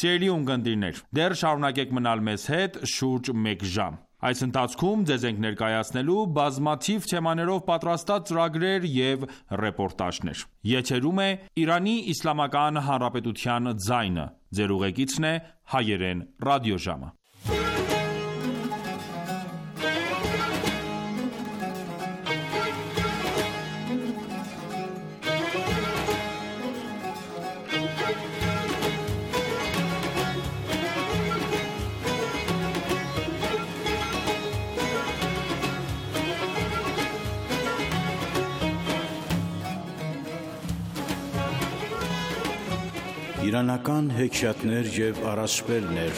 Սիրելի ունկնդիրներ, դեռ շարունակեք մնալ մեզ հետ շուրջ 1 ժամ։ Այս ընթացքում ձեզ ենք ներկայացնելու բազմաթիվ թեմաներով պատրաստած ծրագրեր և ռեպորտաժներ։ Եթերում է Իրանի Իսլամական Հանրապետության ձայնը։ Ձեր ուղեկիցն է Հայերեն ռադիոժամը։ Իրանական հեքիաթներ և առասպելներ։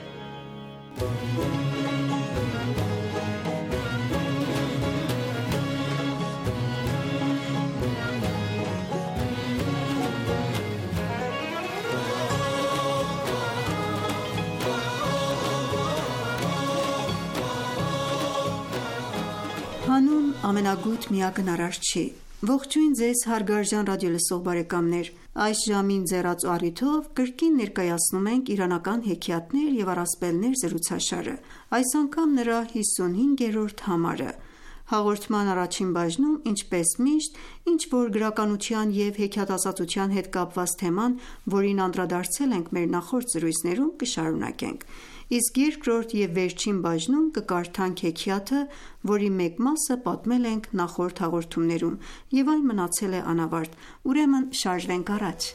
Հանուն ամենագութ միակն Արարչի։ Ողջույն ձեզ հարգարժան ռադիոլսող բարեկամներ։ Այս ժամին ձեռած առիթով կրկին ներկայացնում ենք իրանական հեքիաթներ և առասպելներ զրուցաշարը։ Այս անգամ նրա 55-րդ համարը։ Հաղորդման առաջին բաժնում, ինչպես միշտ, ինչ-որ գրականության և հեքիաթասացության հետ կապված թեման, որին անդրադարձել ենք մեր նախորդ զրույցներում, կշարունակենք։ Իսկ երկրորդ և վերջին բաժնում կկարդանք հեքիաթը, որի մեկ մասը պատմել ենք նախորդ հաղորդումներում, և այն մնացել է անավարտ։ Ուրեմն շարժվենք առաջ։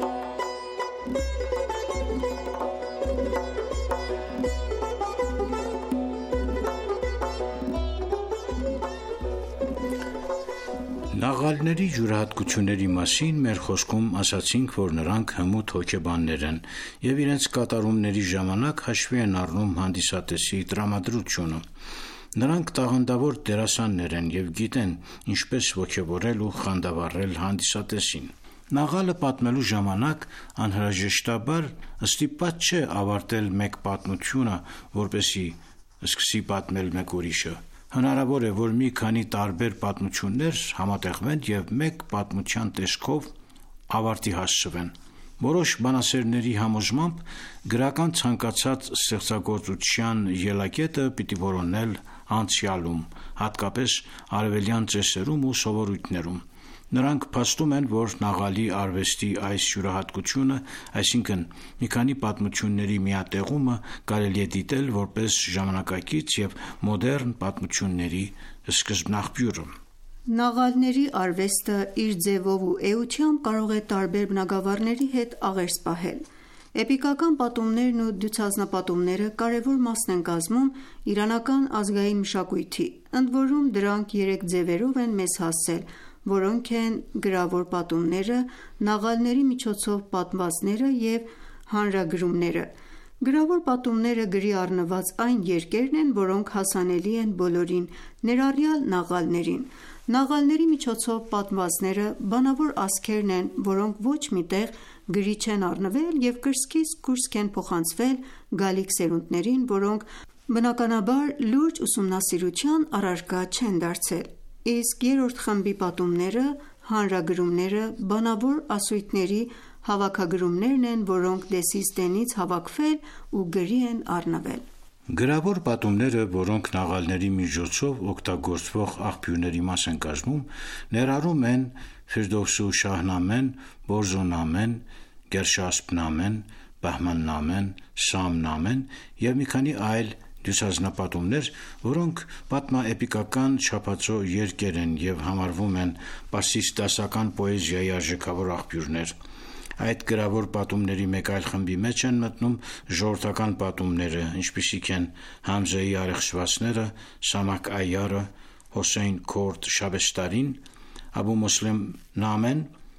Նաղալների յուրահատկությունների մասին մեր խոսքում ասացինք, որ նրանք հմուտ հոգեբաններ են և իրենց կատարումների ժամանակ հաշվի են առնում հանդիսատեսի տրամադրությունը։ Նրանք տաղանդավոր դերասաններ են և գիտեն ինչպես ոգևորել ու խանդավառել հանդիսատեսին։ Նաղալը պատմելու ժամանակ անհրաժեշտաբար ստիպված չէ ավարտել մեկ պատմությունը, որպեսզի սկսի պատմել մեկ ուրիշը։ Հնարավոր է, որ մի քանի տարբեր պատմություններ համատեղվեն և մեկ պատմության տեսքով ավարտի հասցվեն։ Որոշ բանասերների համոզմամբ գրական ցանկացած ստեղծագործության ելակետը պիտի որոնել անցյալում, հատկապես արևելյան ծեսերում ու սովորույթներում։ Նրանք փաստում են, որ նաղալի արվեստի այս յուրահատկությունը, այսինքն մի քանի պատմությունների միատեղումը, կարելի է դիտել որպես ժամանակակից և մոդեռն պատմությունների սկզբնաղբյուրը։ Նաղալների արվեստը իր ձևով ու էությամբ կարող է տարբեր բնագավառների հետ աղերս պահել։ Էպիկական պատումներն ու դյուցազնապատումները կարևոր մասն են կազմում իրանական ազգային մշակույթի, ընդորում դրանք 3 ձևերով են մեզ հասել, որոնք են գրավոր պատումները, նաղալների միջոցով պատմվածները և հանրագրումները։ Գրավոր պատումները գրի առնված այն երկերն են, որոնք հասանելի են բոլորին, ներառյալ նաղալներին։ Նաղալների միջոցով պատմվածները բանավոր ասքերն են, որոնք ոչ մի տեղ գրի չեն առնվել և կրծքից կուրծք են փոխանցվել գալիք սերունդներին, որոնք բնականաբար լուրջ ուսումնասիրության առարկա չեն դարձել։ Իսկ երրորդ խմբի պատումները, հանրագրումները, բանավոր ասույթների հավաքագրումներն են, որոնք դեսից դենից հավաքվել ու գրի են առնվել։ Գրավոր պատումները, որոնք նաղալների միջոցով օգտագործվող աղբյուրների մաս են կազմում, ներառում են Ֆիրդովսու Շահնամեն, Բորզոնամեն, Գերշասպնամեն, Բահմաննամեն, Սամնամեն և մի քանի այլ դյուցազնապատումներ, որոնք պատմաէպիկական չափածո երկեր են և համարվում են պարսից դասական պոեզիայի արժեքավոր աղբյուրներ։ Այդ գրավոր պատումների մեկ այլ խմբի մեջ են մտնում ժողովրդական պատումները, ինչպիսիք են Համզեի առեղծվածները, Սամակ Այարը, Հոսեյն Քորդ Շաբեստարին, Աբու Մոսլեմ Նամեն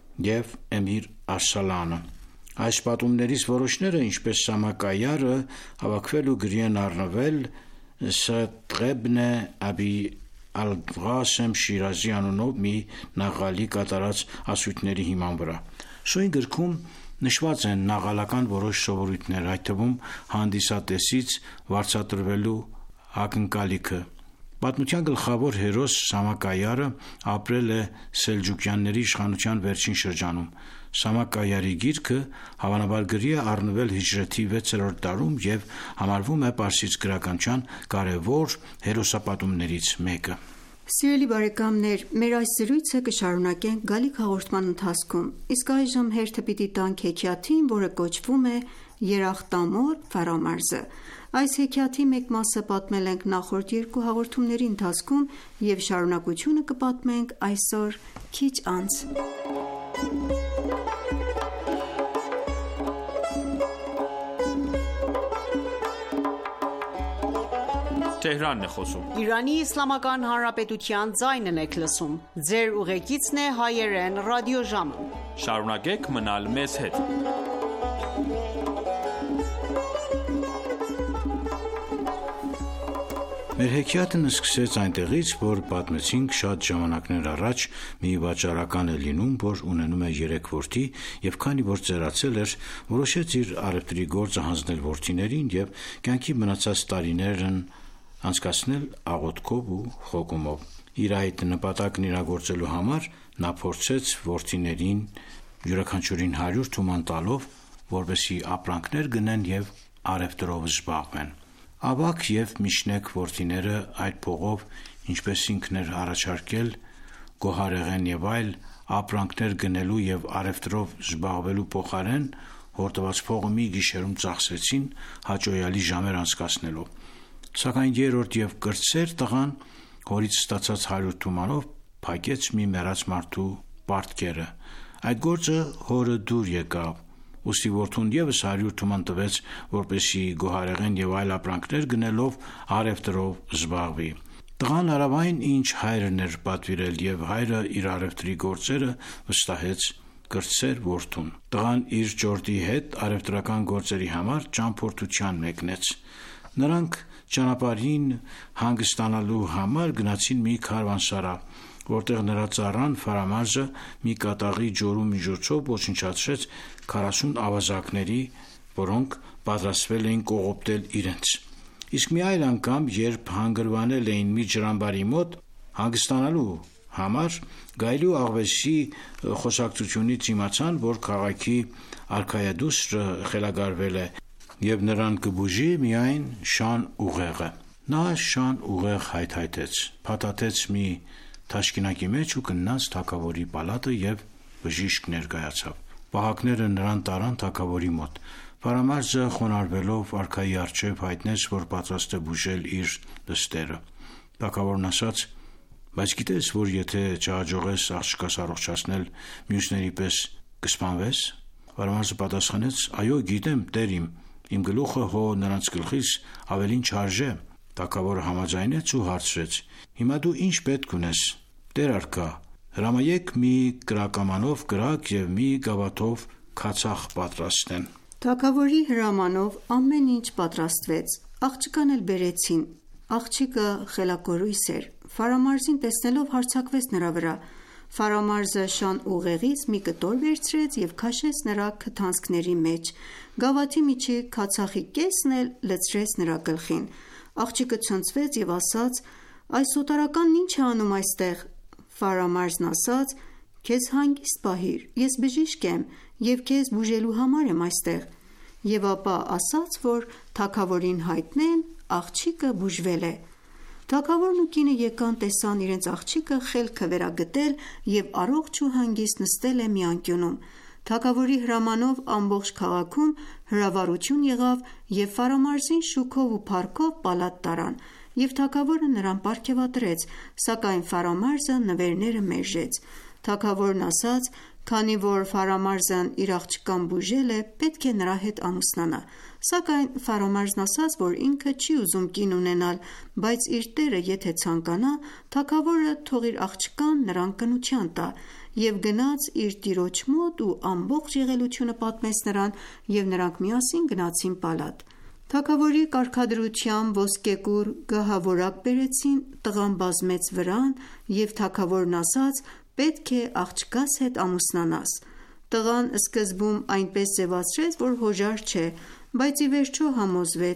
և Էմիր Արսալանը։ Այս պատումներից որոշները, ինչպես Սամակ Այարը, հավաքվել ու գրի են առնվել Սադղեբն Աբի Ալ-Ղասեմ Շիրազի անունով մի նաղալի կատարած ասույթների հիման վրա։ Սույն գրքում նշված են նաղալական որոշ սովորույթներ, այդ թվում հանդիսատեսից վարձատրվելու ակնկալիքը, Պատմության գլխավոր հերոս Սամակայարը ապրել է Սելջուկյանների իշխանության վերջին շրջանում։ Սամակայարի գիրքը հավանաբար գրի է առնվել հիջրեթի 6-րդ դարում և համարվում է պարսից գրականության կարևոր հերոսապատումներից մեկը։ Սիրելի բարեկամներ, մեր այս զրույցը կշարունակենք գալիք հաղորդման ընթացքում, իսկ այժմ հերթը պիտի տանք հեքիաթին, որը կոչվում է Երախտամոռ Ֆարամարզը։ Այս հեքիաթի մեկ մասը պատմել ենք նախորդ երկու հաղորդումների ընթացքում և շարունակությունը կպատմենք այսօր քիչ անց։ Շարունակեք մնալ մեզ հետ։ Մեր հեքիաթն սկսեց այնտեղից, որ պատմեցինք շատ ժամանակներ առաջ մի վաճառական է լինում, որ ունենում է 3 որդի և քանի որ ծերացել էր, որոշեց իր առևտրի գործը հանձնել որդիներին և կյանքի մնացած տարիներն անցկացնել աղոթքով ու խոգումով։ Իր այդ նպատակն իրագործելու համար նա փորձեց որդիներին յուրաքանչյուրին 100 թուման տալով, որպեսզի ապրանքներ գնեն և առևտրով զբաղվեն։ Ավագ և միջնեկ որդիները այդ փողով, ինչպես ինքն էր առաջարկել, գոհարեղեն և այլ ապրանքներ գնելու և առևտրով զբաղվելու փոխարեն հորդորված փողը մի գիշերում ծախսեցին հաճոյալի ժամեր անցկացնելով։ Սակայն երրորդ և կրտսեր տղան հորից ստացած 100 թումանով փակեց մի մեռած մարդու պարտքերը։ Այդ գործը հորը դուր եկավ, ուստի որդուն ևս 100 թուման տվեց, որպեսզի գոհարեղեն և այլ ապրանքներ գնելով առևտրով զբաղվի։ Տղան արավ այն, ինչ հայրն էր պատվիրել, և հայրը իր առևտրի գործերը վստահեց կրտսեր որդուն։ Տղան իր ճորտի հետ առևտրական գործերի համար ճամփորդության մեկնեց։ Նրանք ճանապարհին հանգստանալու համար գնացին մի քարավանսարան, որտեղ նրա ծառան Ֆարամարզը մի կատաղի ջորու միջոցով ոչնչացրեց 40 ավազակների, որոնք պատրաստվել էին կողոպտել իրենց։ Իսկ մի այլ անգամ, երբ հանգրվանել էին մի ջրամբարի մոտ հանգստանալու համար, գայլու աղվեսի խոսակցությունից իմացան, որ քաղաքի արքայադուստրը խելագարվել է և նրան կբուժի միայն շան ուղեղը։ Նա շան ուղեղ հայթայթեց, փաթաթեց մի թաշկինակի մեջ ու գնաց թագավորի պալատը և բժիշկ ներկայացավ։ Պահակները նրան տարան թագավորի մոտ։ Ֆարամարզը խոնարհվելով արքայի առջև հայտնեց, որ պատրաստ է բուժել իր դստերը։ Թագավորն ասաց. «Բայց գիտես, որ եթե չհաջողես աղջկաս առողջացնել, մյուսների պես կսպանվես»։ Ֆարամարզը պատասխանեց. «Այո, գիտեմ, տեր իմ գլուխը հո նրանց գլխից ավելին չարժե»։ Թագավորը համաձայնեց ու հարցրեց. «Հիմա դու ինչ պետք ունես, տեր արքա, հրամայեք մի կրակամանով կրակ և մի գավաթով քացախ պատրաստեն»։ Թագավորի հրամանով ամեն ինչ պատրաստվեց, աղջկան էլ բերեցին։ Աղջիկը խելակորույս էր, Ֆարամարզին տեսնելով հարձակվեց նրա վրա։ Ֆարամարզը շան ուղեղից մի կտոր վերցրեց և քաշեց նրա քթանցքների մեջ, գավաթի միջի քացախի կեսն էլ լցրեց նրա գլխին։ Աղջիկը ցնցվեց և ասաց. «Այս օտարականն ինչ է անում այստեղ»։ Ֆարամարզն ասաց. «Քեզ հանգիստ պահիր, ես բժիշկ եմ և քեզ բուժելու համար եմ այստեղ»։ Եվ ապա ասաց, որ թագավորին հայտնեն աղջիկը բուժվել է։ Թագավորն ու կինը եկան, տեսան իրենց աղջիկը խելքը վերագտել և առողջ ու հանգիստ նստել է մի անկյունում։ Թագավորի հրամանով ամբողջ քաղաքում հրավառություն եղավ և Ֆարամարզին շուքով ու փառքով պալատ տարան, և թագավորը նրան պարգևատրեց, սակայն Ֆարամարզը նվերները մերժեց։ Թագավորն ասաց. «Քանի որ Ֆարամարզն իր աղջկան բուժել է, պետք է նրա հետ ամուսնանա»։ Սակայն Ֆարամարզն ասաց, որ ինքը չի ուզում կին ունենալ, բայց իր տերը եթե ցանկանա, թագավորը թող իր աղջկան նրան կնության տա, և գնաց իր տիրոջ մոտ ու ամբողջ եղելությունը պատմեց նրան, և նրանք միասին գնացին պալատ։ Թագավորի կարգադրությամբ ոսկեկուռ գահավորակ բերեցին, տղան բազմեց վրան, և թագավորն ասաց. «Պետք է աղջկաս հետ ամուսնանաս»։ Տղան սկզբում այնպես ձևացրեց, որ հոժար չէ, բայց ի վերջո համոզվեց։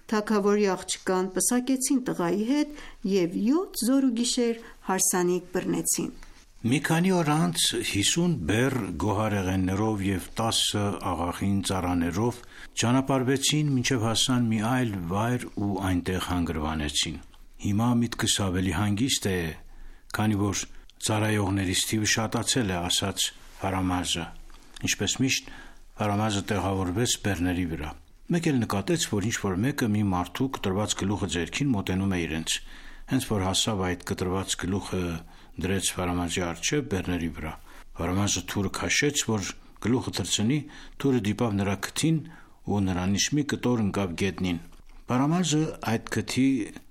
Թագավորի աղջկան պսակեցին տղայի հետ և 7 զոր ու գիշեր հարսանիք բռնեցին։ Մի քանի օր անց 50 բեռ գոհարեղեններով և 10 աղախին ծառաներով ճանապարհվեցին մինչև հասան մի այլ վայր ու այնտեղ հանգրվանեցին։ Հիմա միտքս ավելի հանգիստ է, քանի որ ծառայողներիս թիվը շատացել է, ասաց Ֆարամազը։ Ինչպես միշտ, Ֆարամազը տեղավորվեց բեռների վրա։ Մեկ էլ նկատեց, որ ինչ-որ մեկը մի մարդու կտրված գլուխը ձեռքին մոտենում է իրենց։ Հենց որ հասավ այդ կտրված գլուխը դրեց Ֆարամազի առջև բեռների վրա։ Ֆարամազը թուրը քաշեց, որ գլուխը թռցնի, թուրը դիպավ նրա քթին ու նրանից մի կտոր ընկավ գետնին։ Ֆարամազը այդ քթի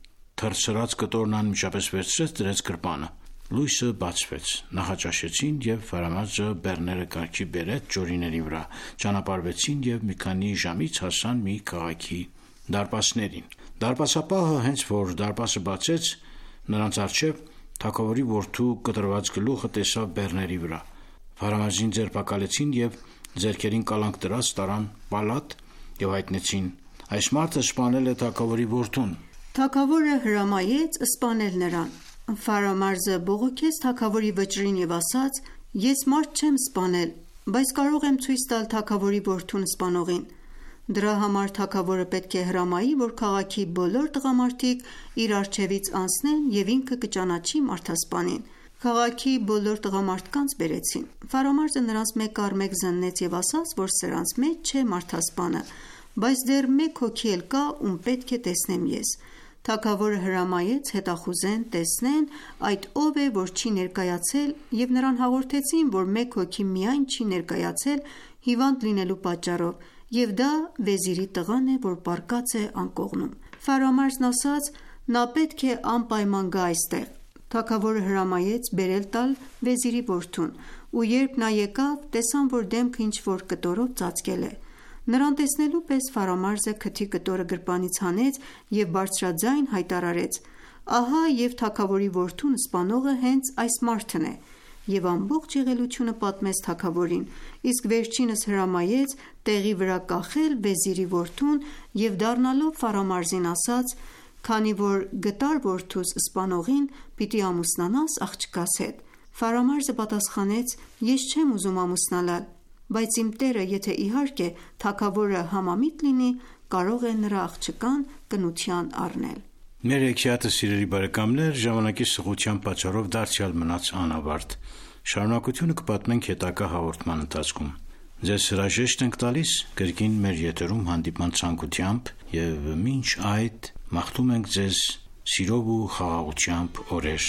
թռցրած կտորն անմիջապես վերցրեց, դրեց գրպանը։ Լույսը բացվեց, նախաճաշեցին և Ֆարամազը բեռները կարգի բերեց ջորիների վրա, ճանապարհվեցին և մի քանի ժամից հասան մի քաղաքի դարպասներին։ Դարպասապահը հենց որ դարպասը բացեց, նրանց առջև թագավորի որդու կտրված գլուխը տեսավ բեռների վրա։ Ֆարամազին ձերբակալեցին և ձեռքերին կալանք դրած տարան պալատ և հայտնեցին. այս մարդը սպանել է թագավորի որդուն։ Թագավորը հրամայեց սպանել նրան։ Ֆարամազը բողոքեց թագավորի վճռին և ասաց. «Ես մարդ չեմ սպանել, բայց կարող եմ ցույց տալ թագավորի որդուն սպանողին»։ Դրա համար թագավորը պետք է հրամայի, որ քաղաքի բոլոր տղամարդիկ իր առջևից անցնեն և ինքը կճանաչի մարդասպանին։ Քաղաքի բոլոր տղամարդկանց բերեցին։ Ֆարամազը նրանց մեկ առ մեկ զննեց և ասաց, որ սրանց մեջ չէ մարդասպանը, բայց դեռ մեկ հոգի էլ կա, ում պետք է տեսնեմ ես։ Թագավորը հրամայեց հետախուզեն, տեսնեն այդ ով է, որ չի ներկայացել, և նրան հաղորդեցին, որ մեկ հոգի միայն չի ներկայացել հիվանդ լինելու պատճառով, և դա վեզիրի տղան է, որ պառկած է անկողնում։ Ֆարամազն ասաց. «Նա պետք է անպայման գա այստեղ»։ Թագավորը հրամայեց բերել տալ վեզիրի որդուն, ու երբ նա եկավ, տեսան, որ դեմքը ինչ-որ կտորով ծածկել է։ Նրան տեսնելու պես Ֆարամազը քթի կտորը գրպանից հանեց և բարձրաձայն հայտարարեց. «Ահա և թագավորի որդուն սպանողը հենց այս մարդն է», և ամբողջ եղելությունը պատմեց թագավորին, իսկ վերջինս հրամայեց տեղի վրա կախել վեզիրի որդուն և դառնալով Ֆարամազին ասաց. «Քանի որ գտար որդուս սպանողին, պիտի ամուսնանաս աղջկաս հետ»։ Ֆարամազը պատասխանեց. «Ես չեմ ուզում ամուսնանալ, բայց իմ տերը, եթե իհարկե թագավորը համամիտ լինի, կարող է նրա աղջկան կնության առնել»։ Մեր հեքիաթը, սիրելի բարեկամներ, ժամանակի սղության պատճառով դարձյալ մնաց անավարտ։ Շարունակությունը կպատմենք հետագա հաղորդման ընթացքում։ Ձեզ հրաժեշտ ենք տալիս կրկին մեր եթերում հանդիպման ցանկությամբ և մինչ այդ մաղթում ենք ձեզ սիրով ու խաղաղությամբ օրեր։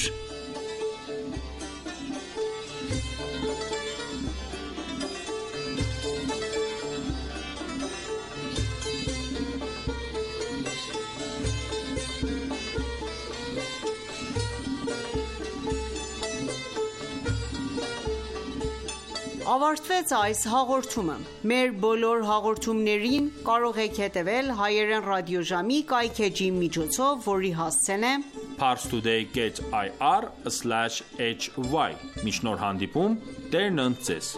Ավարտվեց այս հաղորդումը։ Մեր բոլոր հաղորդումներին կարող եք հետևել հայերեն ռադիոժամի կայքէջի միջոցով, որի հասցեն է parstoday.ir/hy։ Մինչ նոր հանդիպում, Տերն ընդ ձեզ։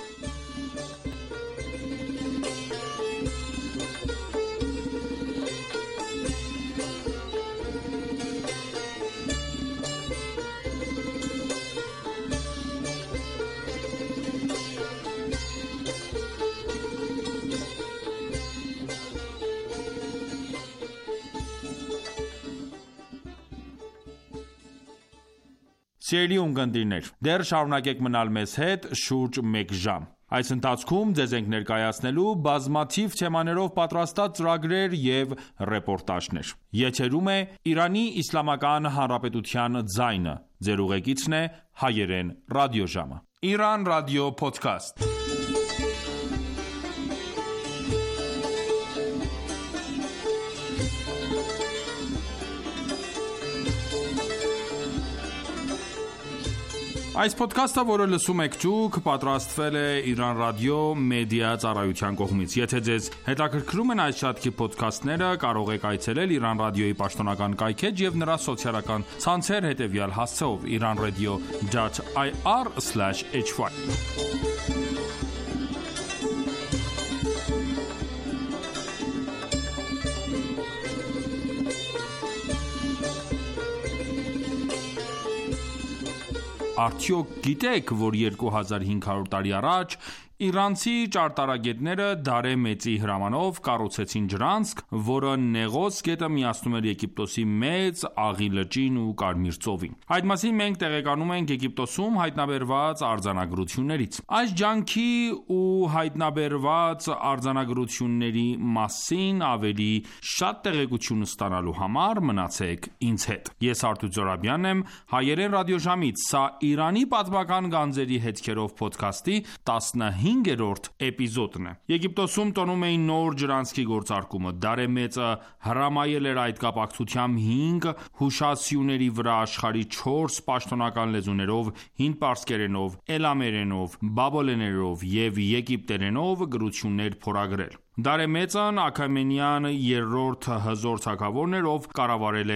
Սիրելի ունկնդիրներ, դեռ շարունակեք մնալ մեզ հետ շուրջ մեկ ժամ։ Այս ընթացքում ձեզ ենք ներկայացնելու բազմաթիվ թեմաներով պատրաստած ծրագրեր և ռեպորտաժներ։ Եթերում է Իրանի Իսլամական Հանրապետության ձայնը։ Ձեր ուղեկիցն է հայերեն ռադիոժամը։ Իրանական ռադիո փոդքասթ։ Այս փոդքասթը, որը լսում եք դուք, պատրաստվել է Իրանական ռադիո մեդիա ծառայության կողմից։ Եթե ձեզ հետաքրքրում են այս շարքի փոդքասթները, կարող եք այցելել Իրանական ռադիոյի պաշտոնական կայքէջ և նրա սոցիալական ցանցեր հետևյալ հասցեով՝ iranradio.ir/hy Արդյոք գիտեք, որ 2500 տարի առաջ իրանցի ճարտարագետները Դարե Մեծի հրամանով կառուցեցին ջրանցք, որը Նեղոս գետը միացնում էր Եգիպտոսի Մեծ Աղի լճին ու Կարմիր ծովին։ Այդ մասին մենք տեղեկանում ենք Եգիպտոսում հայտնաբերված արձանագրություններից։ Այս ջանքի ու հայտնաբերված արձանագրությունների մասին ավելի շատ տեղեկություն ստանալու համար մնացեք ինձ հետ։ Ես Արթուր Զորաբյանն եմ, հայերեն ռադիոժամից, սա Իրանի պատմական գանձերի հետքերով փոդքասթի 15-րդ էպիզոդն է։ Եգիպտոսում տոնում էին նոր ջրանցքի գործարկումը։ Դարե Մեծը հրամայել էր այդ կապակցությամբ 5 հուշասյուների վրա աշխարհի 4 պաշտոնական լեզուներով՝ հինդ-պարսկերենով, էլամերենով, բաբելերենով և եգիպտերենով գրություններ փորագրել։ Դարե Մեծն Աքեմենյան երրորդ հզոր թագավորն էր, ով կառավարել է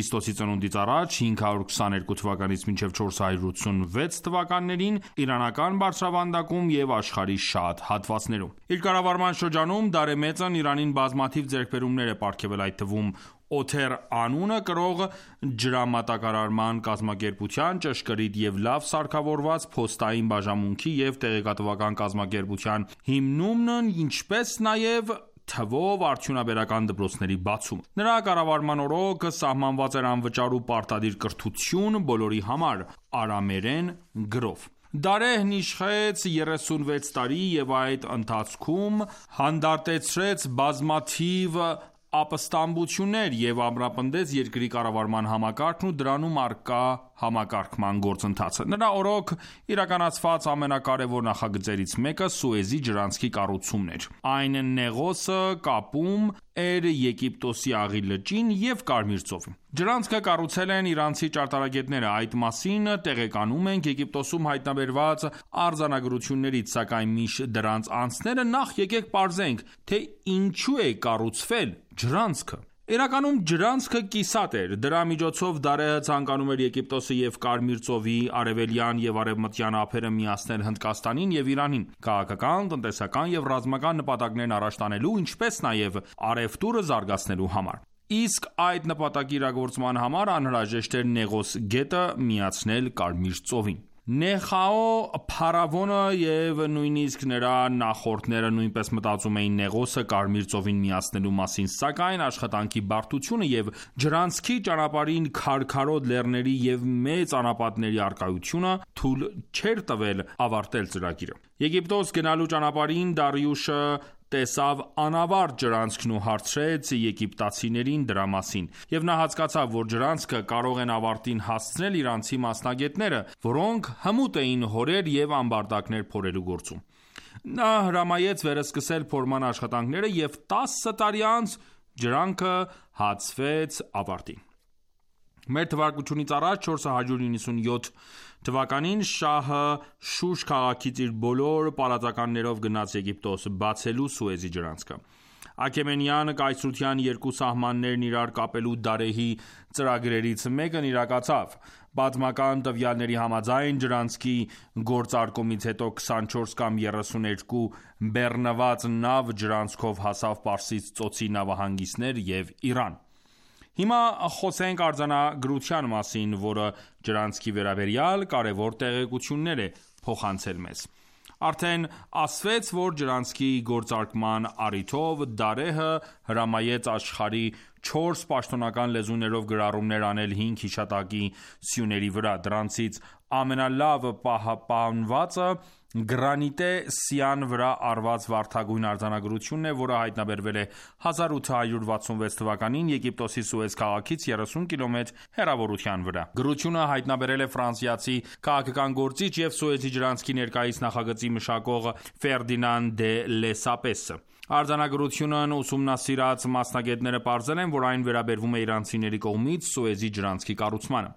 Ք.ծ.ա. 522 թվականից մինչև 486 թվականներին իրանական բարձրավանդակում և աշխարհի շատ հատվածներում։ Իր կառավարման շրջանում Դարե Մեծն Իրանին բազմաթիվ ձեռքբերումներ է պարգևել, այդ թվում Օթեր անունը կրող ջրամատակարարման կազմակերպության, ճշգրիտ և լավ սարքավորված փոստային բաժանմունքի և տեղեկատվական կազմակերպության հիմնումն, ինչպես նաև թվով արդյունաբերական դպրոցների բացումը։ Նրա կառավարման օրոք սահմանված էր անվճար ու պարտադիր կրթություն բոլորի համար արամերեն գրով։ Դարեհն իշխեց 36 տարի և այդ ընթացքում հանդարտեցրեց բազմաթիվ ապստամբություններ և ամրապնդեց երկրի կառավարման համակարգն ու դրանում առկա համակարգման գործընթացը։ Նրա օրոք իրականացված ամենակարևոր նախագծերից մեկը Սուեզի ջրանցքի կառուցումն էր։ Այն Նեղոսը կապում էր Եգիպտոսի Աղի լճին և Կարմիր ծովին։ Ջրանցքը կառուցել են իրանցի ճարտարագետները։ Այդ մասին տեղեկանում ենք Եգիպտոսում հայտնաբերված արձանագրություններից, սակայն մինչ դրանց անցնելը նախ եկեք պարզենք, թե ինչու է կառուցվել ջրանցքը։ Իրականում ջրանցքը կիսատ էր։ Դրա միջոցով Դարեհը ցանկանում էր Եգիպտոսը և Կարմիր ծովի արևելյան և արևմտյան ափերը միացնել Հնդկաստանին և Իրանին՝ քաղաքական, տնտեսական և ռազմական նպատակներն առաջ տանելու, ինչպես նաև առևտուրը զարգացնելու համար։ Իսկ այդ նպատակի իրագործման համար անհրաժեշտ էր Նեղոս գետը միացնել Կարմիր ծովին։ Նեխաո փարավոնը և նույնիսկ նրա նախորդները նույնպես մտածում էին Նեղոսը Կարմիր ծովին միացնելու մասին, սակայն աշխատանքի բարդությունը և ջրանցքի ճանապարհին քարքարոտ լեռների և մեծ անապատների առկայությունը թույլ չէր տվել ավարտել ծրագիրը։ Եգիպտոս գնալու ճանապարհին Դարիուշը տեսավ անավարտ ջրանցքն ու հարցրեց եգիպտացիներին դրա մասին, և նա հասկացավ, որ ջրանցքը կարող են ավարտին հասցնել իրանցի մասնագետները, որոնք հմուտ էին հորեր և ամբարտակներ փորելու գործում։ Նա հրամայեց վերսկսել փորման աշխատանքները և 10 տարի անց ջրանքը հասցվեց ավարտին։ Մեր թվարկությունից առաջ 497 թվականին շահը Շուշ քաղաքից իր բոլոր պալատականներով գնաց Եգիպտոս՝ բացելու Սուեզի ջրանցքը։ Աքեմենյան կայսրության երկու սահմաններն իրար կապելու Դարեհի ծրագրերից մեկն իրագացավ։ Պատմական տվյալների համաձայն ջրանցքի գործարկումից հետո 24 կամ 32 բեռնված նավ ջրանցքով հասավ Պարսից ծոցի նավահանգիստներ և Իրան։ Հիմա խոսենք արձանագրության մասին, որը ջրանցքի վերաբերյալ կարևոր տեղեկություններ է փոխանցել մեզ։ Արդեն ասվեց, որ ջրանցքի գործարկման առիթով Դարեհը հրամայեց աշխարհի 4 պաշտոնական լեզուներով գրառումներ անել 5 հիշատակի սյուների վրա։ Դրանցից ամենալավ պահպանվածը գրանիտե սյան վրա արված վարդագույն արձանագրությունն է, որը հայտնաբերվել է 1866 թվականին Եգիպտոսի Սուեզ քաղաքից 30 կիլոմետր հեռավորության վրա։ Գրությունը հայտնաբերել է ֆրանսիացի քաղաքական գործիչ և Սուեզի ջրանցքի ներկայիս նախագծի մշակող Ֆերդինանդ դե Լեսապեսը։ Արձանագրությունն ուսումնասիրած մասնագետները պարզել են, որ այն վերաբերվում է իրանցիների կողմից Սուեզի ջրանցքի կառուցմանը։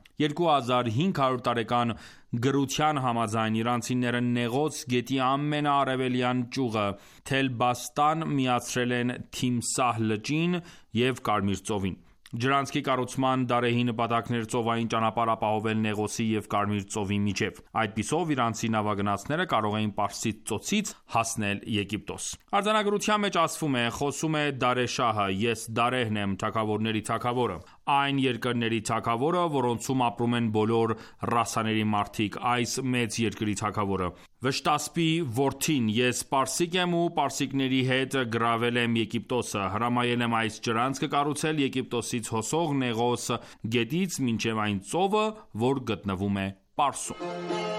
2500 տարեկան գրության համաձայն իրանցիները Նեղոս գետի ամենաարևելյան ճյուղը Թել-Բաստան միացրել են Թիմսահ լճին և Կարմիր ծովին։ Ջրանցքի կառուցման Դարեհի նպատակն էր ծովային ճանապարհ ապահովել Նեղոսի և Կարմիր ծովի միջև։ Այդպիսով իրանցի նավագնացները կարող էին Պարսից ծոցից հասնել Եգիպտոս։ Արձանագրության մեջ ասվում է. խոսում է Դարե շահը, ես Դարեհն եմ, թագավորների թագավորը։ այն երկրների թագավորը, որոնցում ապրում են բոլոր ռասաների մարդիկ, այս մեծ երկրի թագավորը, Վշտասպի որդին, ես պարսիկ եմ ու պարսիկների հետ գրավել եմ Եգիպտոսը, հրամայել եմ այս ջրանցքը կառուցել Եգիպտոսից հոսող Նեղոս գետից մինչև այն ծովը, որ գտնվում է Պարսում։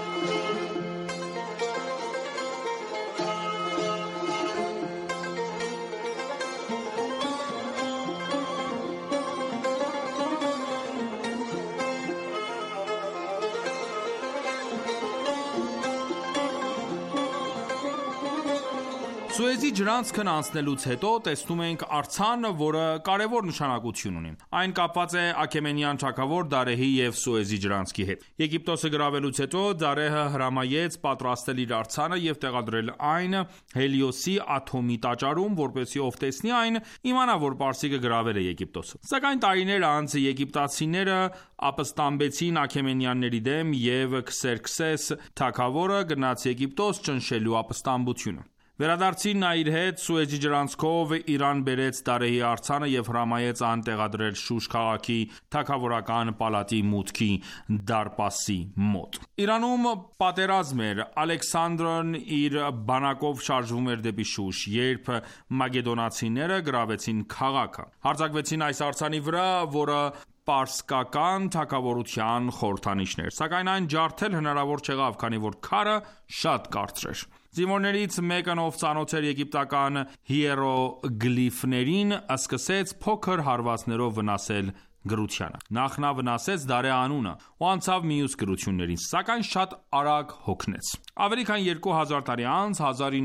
Սուեզի ջրանցքն անցնելուց հետո տեսնում ենք արձան, որը կարևոր նշանակություն ունի։ Այն կապված է Աքեմենյան թագավոր Դարեհի և Սուեզի ջրանցքի հետ։ Եգիպտոսը գրավելուց հետո Դարեհը հրամայեց պատրաստել իր արձանը և տեղադրել այն Հելիոսի աթոմի տաճարում, որպեսզի ով տեսնի այն, իմանա, որ պարսիկը գրավել է Եգիպտոսը։ Սակայն տարիներ անց եգիպտացիները ապստամբեցին աքեմենյանների դեմ և Քսերքսես թագավորը գնաց Եգիպտոս ճնշելու ապստամբությունը։ Վերադարձին նա իր հետ Սուեզի ջրանցքով Իրան բերեց Դարեհի արձանը և հրամայեց այն տեղադրել Շուշ քաղաքի թագավորական պալատի մուտքի դարպասի մոտ։ Իրանում պատերազմ էր, Ալեքսանդրն իր բանակով շարժվում էր դեպի Շուշ, երբ մակեդոնացիները գրավեցին քաղաքը։ Հարձակվեցին այս արձանի վրա, որը պարսկական թագավորության խորհրդանիշն էր, սակայն այն ջարդել հնարավոր չեղավ, քանի որ քարը շատ կարճ էր։ Զինվորներից մեկն, ով ծանոթ էր եգիպտական հիերոգլիֆներին, սկսեց փոքր հարվածներով վնասել գրությանը։ Նախ նա վնասեց Դարե անունը ու անցավ մյուս գրություններին, սակայն շատ արագ հոգնեց։ Ավելի քան 2000 տարի անց,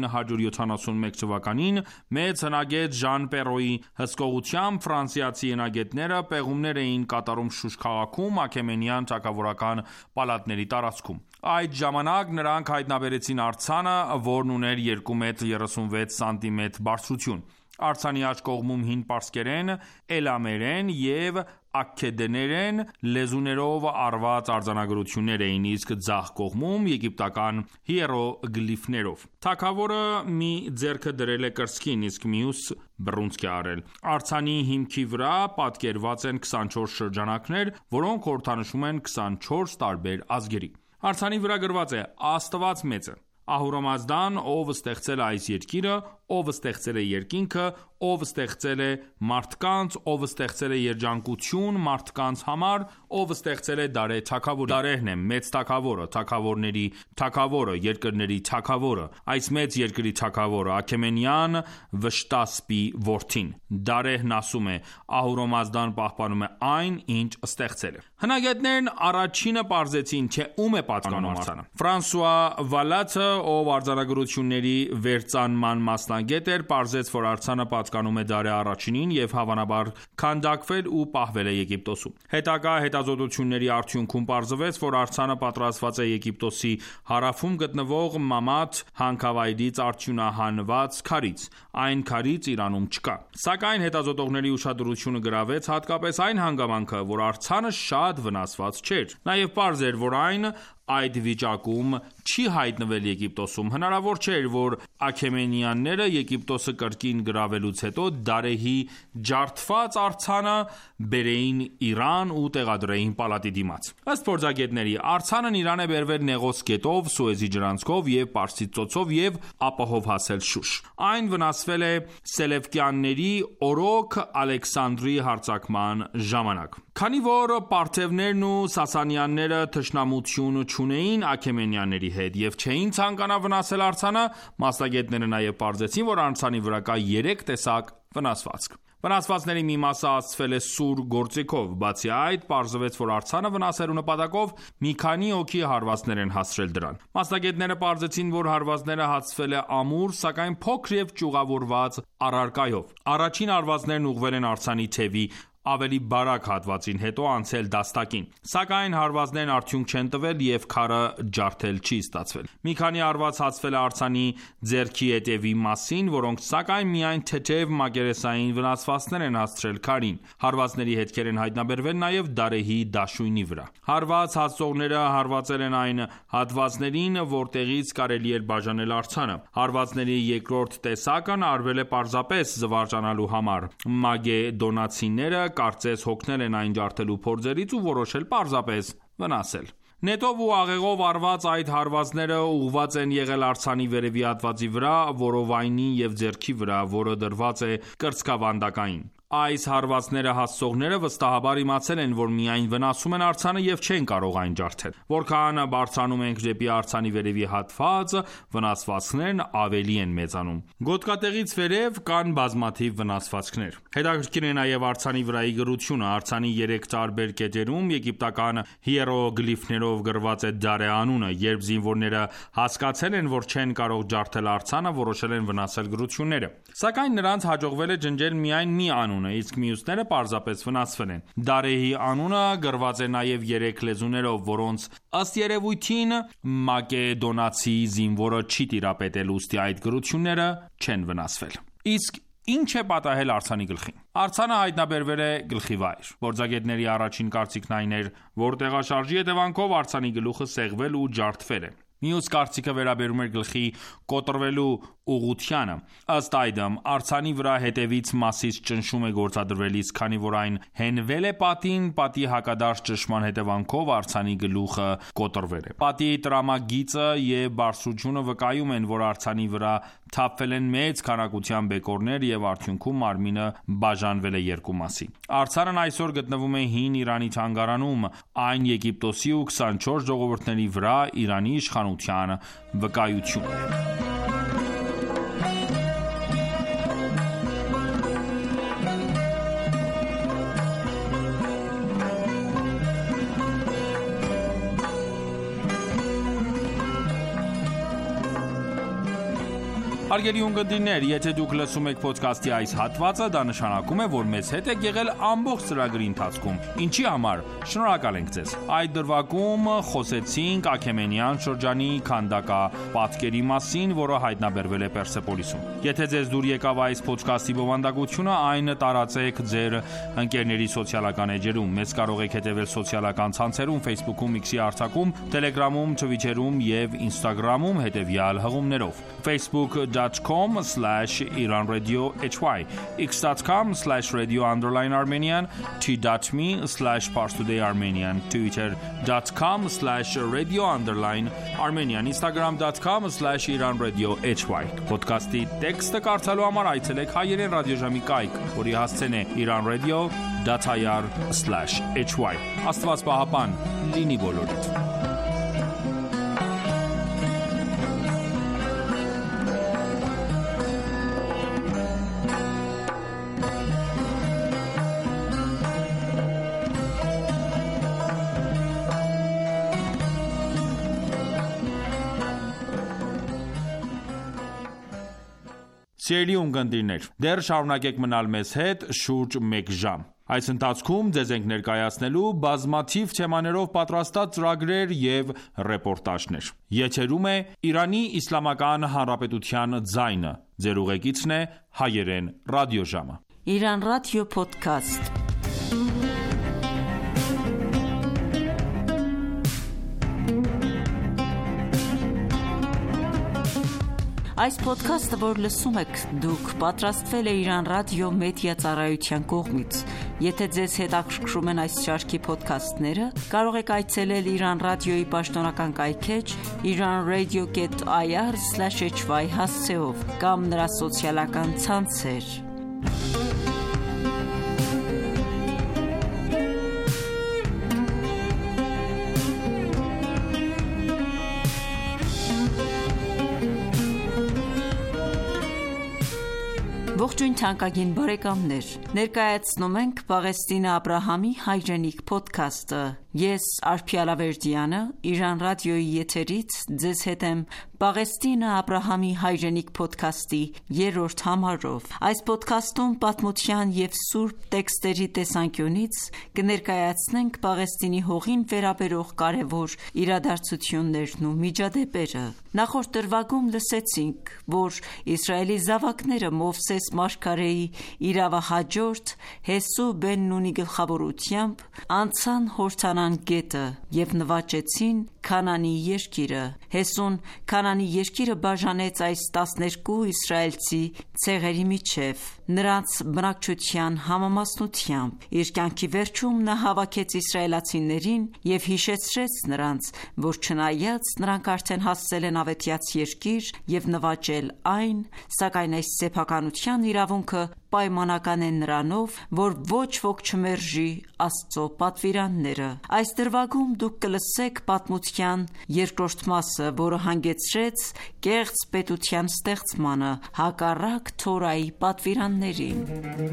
1971 թվականին, մեծ հնագետ Ժան Պերոյի հսկողությամբ ֆրանսիացի հնագետները պեղումներ էին կատարում Շուշ քաղաքում Աքեմենյան թագավորական պալատների տարածքում։ Այդ ժամանակ նրանք հայտնաբերեցին արձանը, որն ուներ 2 մետր 36 սանտիմետր բարձրություն։ Արձանի աջ կողմում հին պարսկերեն, էլամերեն և աքքեդերեն լեզուներով արված արձանագրություններ էին, իսկ ձախ կողմում եգիպտական հիերոգլիֆներով։ Թագավորը մի ձեռքը դրել է կրծքին, իսկ մյուս բռունցք է արել։ Արձանի հիմքի վրա պատկերված են 24 շրջանակներ, որոնք խորհրդանշում են 24 տարբեր ազգերի։ Արձանի վրա գրված է. Աստված մեծ է։ Ահուրամազդան, ով ստեղծել է այս երկիրը, ով ստեղծել է երկինքը, ով ստեղծել է մարդկանց, ով ստեղծել է երջանկություն մարդկանց համար, ով ստեղծել է Դարե թագավորը։ Դարեհն է մեծ թագավորը, թագավորների թագավորը, երկրների թագավորը, այս մեծ երկրի թագավորը, Աքեմենյան Վշտասպի որդին։ Դարեհն ասում է. Ահուրամազդան պահպանում է այն, ինչ ստեղծել է։ Հնագետներն առաջինը պարզեցին, թե ում է պատկանում արձանը։ Ֆրանսուଆ Վալաթը, ով արձանագրությունների վերծանման մասնագետ էր, պարզեց, որ արձանը պատկանում է Դարե առաջինին և հավանաբար քանդակվել ու պահվել է Եգիպտոսում։ Հետագա հետազոտությունների արդյունքում պարզվեց, որ արձանը պատրաստված է Եգիպտոսի հարավում գտնվող Մամաթ հանքավայրից արդյունահանված քարից։ Այն քարից Իրանում չկա։ Սակայն հետազոտողների ուշադրությունը գրավեց հատկապես այն հանգամանքը, որ արձանը շատ վնասված չէր։ Նաև պարզ էր, որ այն այդ վիճակում չի հայտնվել Եգիպտոսում։ Հնարավոր չէր, որ աքեմենյանները Եգիպտոսը կրկին գրավելուց հետո Դարեհի ջարդված արձանը բերեին Իրան ու տեղադրեին պալատի դիմաց։ Ըստ փորձագետների, արձանն Իրան է բերվել Նեղոս գետով, Սուեզի ջրանցքով և Պարսից ծոցով և ապահով հասել Շուշ։ Այն վնասվել է Սելևկյանների օրոք Ալեքսանդրի հարձակման ժամանակ։ Քանի որ պարթևներն ու սասանյանները թշնամություն չունեին աքեմենյանների հետ և չէին ցանկանա վնասել արձանը, մասնագետները նաև պարզեցին, որ արձանի վրա կա 3 տեսակ վնասվածք։ Վնասվածքների մի մասը հասցվել է սուր գործիքով, բացի այդ, պարզվեց, որ արձանը վնասելու նպատակով մի քանի հոգի հարվածներ են հասցրել դրան։ Մասնագետները պարզեցին, որ հարվածները հասցվել է ամուր, սակայն փոքր և ճյուղավորված առարկայով։ Առաջին հարվածներն ուղղվել են արձանի թևի ավելի բարակ հատվածին, հետո անցել դաստակին։ Սակայն հարվածներն արդյունք չեն տվել և քարը ջարդել չի ստացվել։ Մի քանի հարված հացվել է արձանի ձեռքի ետևի մասին, որոնք սակայն միայն թեթև մակերեսային վնասվածքներ են հասցրել քարին։ Հարվածների հետքեր են հայտնաբերվել նաև Դարեհի դաշույնի վրա։ Հարված հասցողները հարվածել են այն հատվածներին, որտեղից կարելի էր բաժանել արձանը։ Հարվածների երկրորդ տեսակն արվել է պարզապես զվարճանալու համար։ Մագեդոնացիները կարծես հոգնել են այն ջարդելու փորձերից ու որոշել պարզապես վնասել։ Նետով ու աղեղով արված այդ հարվածները ուղղված են եղել արձանի վերևի հատվածի վրա, որովայնի և ձեռքի վրա, որը դրված է կրծքավանդակային։ Այս հարվածները հասցողները վստահաբար իմացել են, որ միայն վնասում են արձանը և չեն կարող այն ջարդել։ Որքան բարձրանում ենք դեպի արձանի վերևի հատված, վնասվածքներն ավելի են մեծանում։ Գոտկատեղից վերև կան բազմաթիվ վնասվածքներ։ Հետաքրքիր է նաև արձանի վրայի գրությունը։ Արձանի 3 տարբեր կետերում եգիպտական հիերոգլիֆներով գրված է Դարե անունը։ Երբ զինվորները հասկացել են, որ չեն կարող ջարդել արձանը, որոշել են վնասել գրությունները։ Սակայն նրանց հաջողվել է ջնջել միայն մի անուն, իսկ մյուսները պարզապես վնասվել են։ Դարեհի անունը գրված է նաև 3 լեզուներով, որոնց ըստ երևույթին մակեդոնացի զինվորը չի տիրապետել, ուստի այդ գրությունները չեն վնասվել։ Իսկ ինչ է պատահել արձանի գլխին։ Արձանը հայտնաբերվել է գլխի վայր։ Փորձագետների առաջին կարծիքն այն էր, որ տեղաշարժի հետևանքով արձանի գլուխը սեղվել ու ջարդվել է։ Մյուս կարծիքը վերաբերում էր գլխի կոտրվելու ուղղությանը։ Ըստ այդմ, արձանի վրա հետևից մասից ճնշում է գործադրվել, իսկ քանի որ այն հենվել է պատին, պատի հակադարձ ճնշման հետևանքով արձանի գլուխը կոտրվել է։ Պատի տրամագիծը և բարձրությունը վկայում են, որ արձանի վրա թափվել են մեծ քանակությամբ բեկորներ և արդյունքում մարմինը բաժանվել է երկու մասի։ Արձանն այսօր գտնվում է հին Իրանի թանգարանում, այն Եգիպտոսի ու 24 ժողովուրդների վրա Իրանի իշխանության վկայությունն է։ Հարգելի ունկնդիրներ, եթե դուք լսում եք ոդքասթի այս հատվածը, դա նշանակում է, որ մեզ հետ եք եղել ամբողջ ծրագրի ընթացքում։ Ինչի համար։ Շնորհակալ ենք ձեզ։ Այդ դրվագում խոսեցինք Աքեմենյան շրջանի քանդակապատկերի մասին, որը հայտնաբերվել է Պերսեպոլիսում։ Եթե ձեզ դուր եկավ այս ոդքասթի բովանդակությունը, այն տարածեք ձեր ընկերների սոցիալական էջերում։ Մեզ կարող եք հետևել սոցիալական ցանցերում, Facebook-ում, X-ի արձակում, Telegram-ում, Twitter-ում եւ Instagram-ում հետևյալ հղումներով. facebook.com/iranradiohy, x.com/radio_armenian, t.me/parstoday_armenian, twitter.com/radio_armenian, instagram.com/iranradiohy։ Ոդքասթի տեքստը կարդալու համար այցելեք հայերեն ռադիոժամի կայք, որի հասցեն է iranradio.ir/hy։ Աստված պահապան լինի բոլորիդ։ Սիրելի ունկնդիրներ, դեռ շարունակեք մնալ մեզ հետ շուրջ 1 ժամ։ Այս ընթացքում ձեզ ենք ներկայացնելու բազմաթիվ թեմաներով պատրաստած ծրագրեր և ռեպորտաժներ։ Եթերում է Իրանի Իսլամական Հանրապետության ձայնը։ Ձեր ուղեկիցն է հայերեն ռադիոժամը։ Iran Radio Podcast. Այս ոդքասթը, որ լսում եք դուք, պատրաստվել է Iran Radio Media ծառայության կողմից։ Եթե ձեզ հետաքրքրում են այս շարքի ոդքասթները, կարող եք այցելել Iran Radio-ի պաշտոնական կայքէջ iranradio.ir/hy հասցեով կամ նրա սոցիալական ցանցեր։ Ողջույն թանկագին բարեկամներ, ներկայացնում ենք Պաղեստինը Աբրահամի հայրենիք փոդքասթը։ Ես Արփիա Լավերդյանը Iran Radio-ի եթերից ձեզ հետ եմ Պաղեստինը Աբրահամի հայրենիք փոդքասթի 3-րդ համարով։ Այս փոդքասթում պատմության և սուրբ տեքստերի տեսանկյունից կներկայացնենք Պաղեստինի հողին վերաբերող կարևոր իրադարձություններն ու միջադեպերը։ Նախորդ դրվագում լսեցինք, որ Իսրայելի զավակները Մովսես մարգարեի իրավահաջորդ Հեսու բեն Նունի գլխավորությամբ անցան Հորդանան Քանան գետը և նվաճեցին Քանանի երկիրը։ Հեսուն Քանանի երկիրը բաժանեց այս 12 իսրայելցի ցեղերի միջև նրանց բնակչության համամասնությամբ։ Իր կյանքի վերջում նա հավաքեց իսրայելացիներին և հիշեցրեց նրանց, որ չնայած նրանք արդեն հասել են ավետյաց երկիր և նվաճել այն, սակայն այս սեփականության իրավունքը պայմանական է նրանով, որ ոչ ոք չմերժի Աստծո պատվիրանները։ Այս դրվագում դուք կլսեք պատմության երկրորդ մասը, որը հանգեցրեց կեղծ պետության ստեղծմանը, հակառակ Թորայի պատվիրաններին։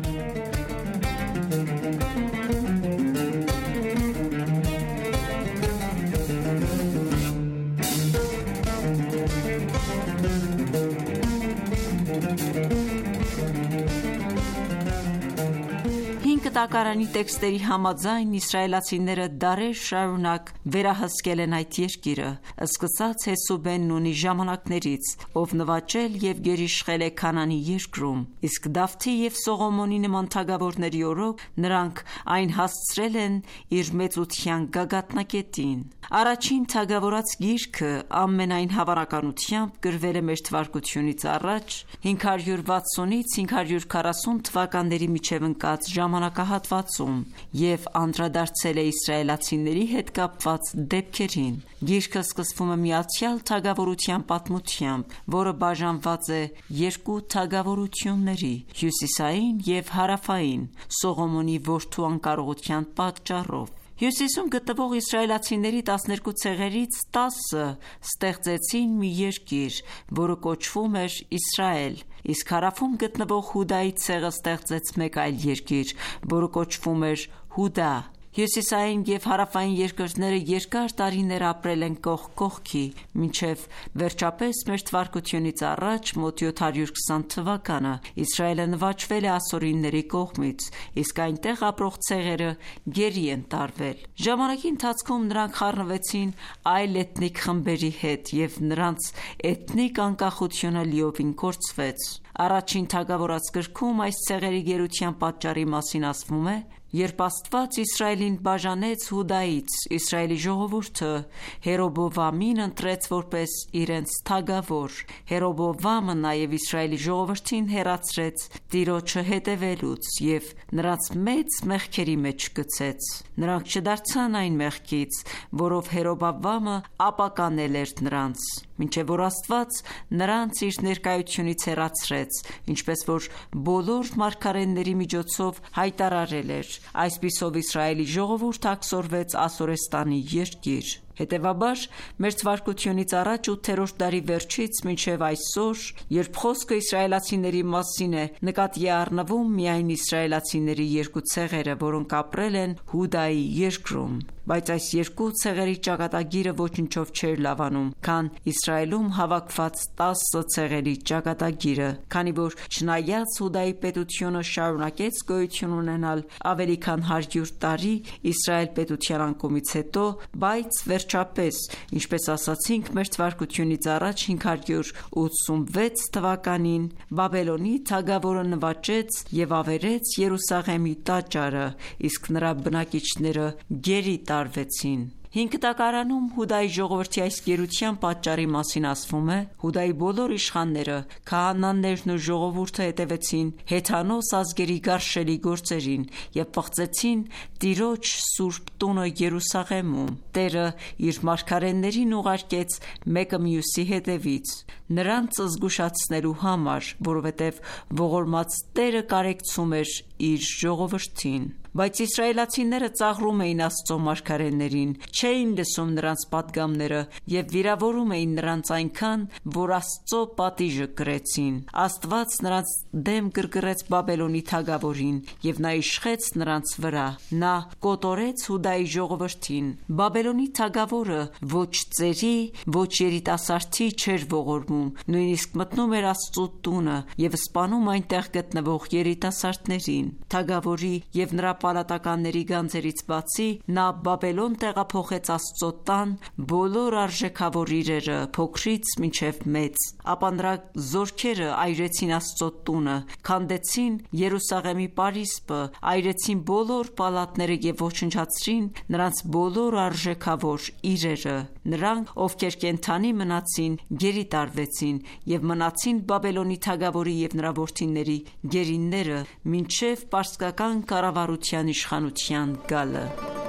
Կտակարանի տեքստերի համաձայն իսրայելացիները դարեր շարունակ վերահսկել են այդ երկիրը, սկսած Հեսու բեն Նունի ժամանակներից, ով նվաճել և գերիշխել է Քանանի երկրում, իսկ Դավթի և Սողոմոնի նման թագավորների օրոք նրանք այն հասցրել են իր մեծության գագաթնակետին։ Առաջին թագավորաց գիրքը ամենայն հավանականությամբ գրվել է մ.թ.ա. 560-ից 540 թվականների միջև ընկած ժամանակահատվածում և անդրադարձել է իսրայելացիների հետ կապված դեպքերին։ Գիրքը սկսվում է Միացյալ Թագավորության պատմությամբ, որը բաժանված է երկու թագավորությունների՝ հյուսիսային և հարավային, Սողոմոնի որդու անկարողության պատճառով։ Հյուսիսում գտնվող իսրայելացիների 12 ցեղերից 10-ը ստեղծեցին մի երկիր, որը կոչվում էր Իսրայել, իսկ հարավում գտնվող Հուդայի ցեղը ստեղծեց մեկ այլ երկիր, որը կոչվում էր Հուդա։ Հյուսիսային և հարավային երկրները երկար տարիներ ապրել են կողք կողքի, մինչև վերջապես մ.թ.ա. մոտ 720 թվականը Իսրայելը նվաճվել է ասորիների կողմից, իսկ այնտեղ ապրող ցեղերը գերի են տարվել։ Ժամանակի ընթացքում նրանք խառնվեցին այլ էթնիկ խմբերի հետ և նրանց էթնիկ անկախությունը լիովին կորցվեց։ Առաջին թագավորաց գրքում այս ցեղերի գերության պատճառի մասին ասվում է. Երբ Աստված Իսրայելին բաժանեց Հուդայից, Իսրայելի ժողովուրդը Երոբոամին ընտրեց որպես իրենց թագավոր։ Երոբոամը նաև Իսրայելի ժողովրդին հեռացրեց Տիրոջը հետևելուց և նրանց մեծ մեղքերի մեջ գցեց։ Նրանք չդարձան այն մեղքից, որով Երոբոամը ապականել էր նրանց, մինչև որ Աստված նրանց իր ներկայությունից հեռացրեց, ինչպես որ բոլոր մարգարեների միջոցով հայտարարել էր։ Այսպիսով Իսրայելի ժողովուրդը աքսորվեց Ասորեստանի երկիր։ Հետևաբար մ.թ.ա. 8-րդ դարի վերջից մինչև այսօր, երբ խոսքը իսրայելացիների մասին է, նկատի է առնվում միայն իսրայելացիների երկու ցեղերը, որոնք ապրել են Հուդայի երկրում, բայց այս երկու ցեղերի ճակատագիրը ոչնչով չէր լավանում, քան Իսրայելում հավաքված 10 ցեղերի ճակատագիրը, քանի որ չնայած Հուդայի պետությունը շարունակեց գոյություն ունենալ ավելի քան 100 տարի Իսրայել պետության անկումից հետո, բայց վերջապես, ինչպես ասացինք, մ.թ.ա. 586 թվականին Բաբելոնի թագավորը նվաճեց և ավերեց Երուսաղեմի տաճարը, իսկ նրա բնակիչները գերի տարվեցին։ 5 տակարանում Հուդայի ժողովրդի այս գերության պատճառի մասին ասվում է. Հուդայի բոլոր իշխանները, քահանաներն ու ժողովուրդը հետևեցին հեթանոս ազգերի գարշելի գործերին և պղծեցին Տիրոջ սուրբ տունը Երուսաղեմում։ Տերը իր մարգարեներին ուղարկեց մեկը մյուսի հետևից, նրանց զգուշացնելու համար, որովհետև ողորմած Տերը կարեկցում էր իր ժողովրդին։ Բայց իսրայելացիները ծաղրում էին Աստծո մարգարեներին, չէին լսում նրանց պատգամները և վիրավորում էին նրանց այնքան, որ Աստծո պատիժը կրեցին։ Աստված նրանց դեմ գրգռեց Բաբելոնի թագավորին և նա իշխեց նրանց վրա։ Նա կոտորեց Հուդայի ժողովրդին։ Բաբելոնի թագավորը ոչ ծերի, ոչ երիտասարդի չէր ողորմում, նույնիսկ մտնում էր Աստծո տունը և սպանում այնտեղ գտնվող երիտասարդներին։ Թագավորի և նրա պալատականների գանձերից բացի, նա Բաբելոն տեղափոխեց Աստծո տան բոլոր արժեքավոր իրերը, փոքրից մինչև մեծ, ապա նրա զորքերը այրեցին Աստծո տունը, քանդեցին Երուսաղեմի պարիսպը, այրեցին բոլոր պալատները և ոչնչացրին նրանց բոլոր արժեքավոր իրերը։ Նրանք, ովքեր կենդանի մնացին, գերի տարվեցին և մնացին Բաբելոնի թագավորի և նրա որդիների գերիները մինչև պարսկական կառավարության իշխանության գալը։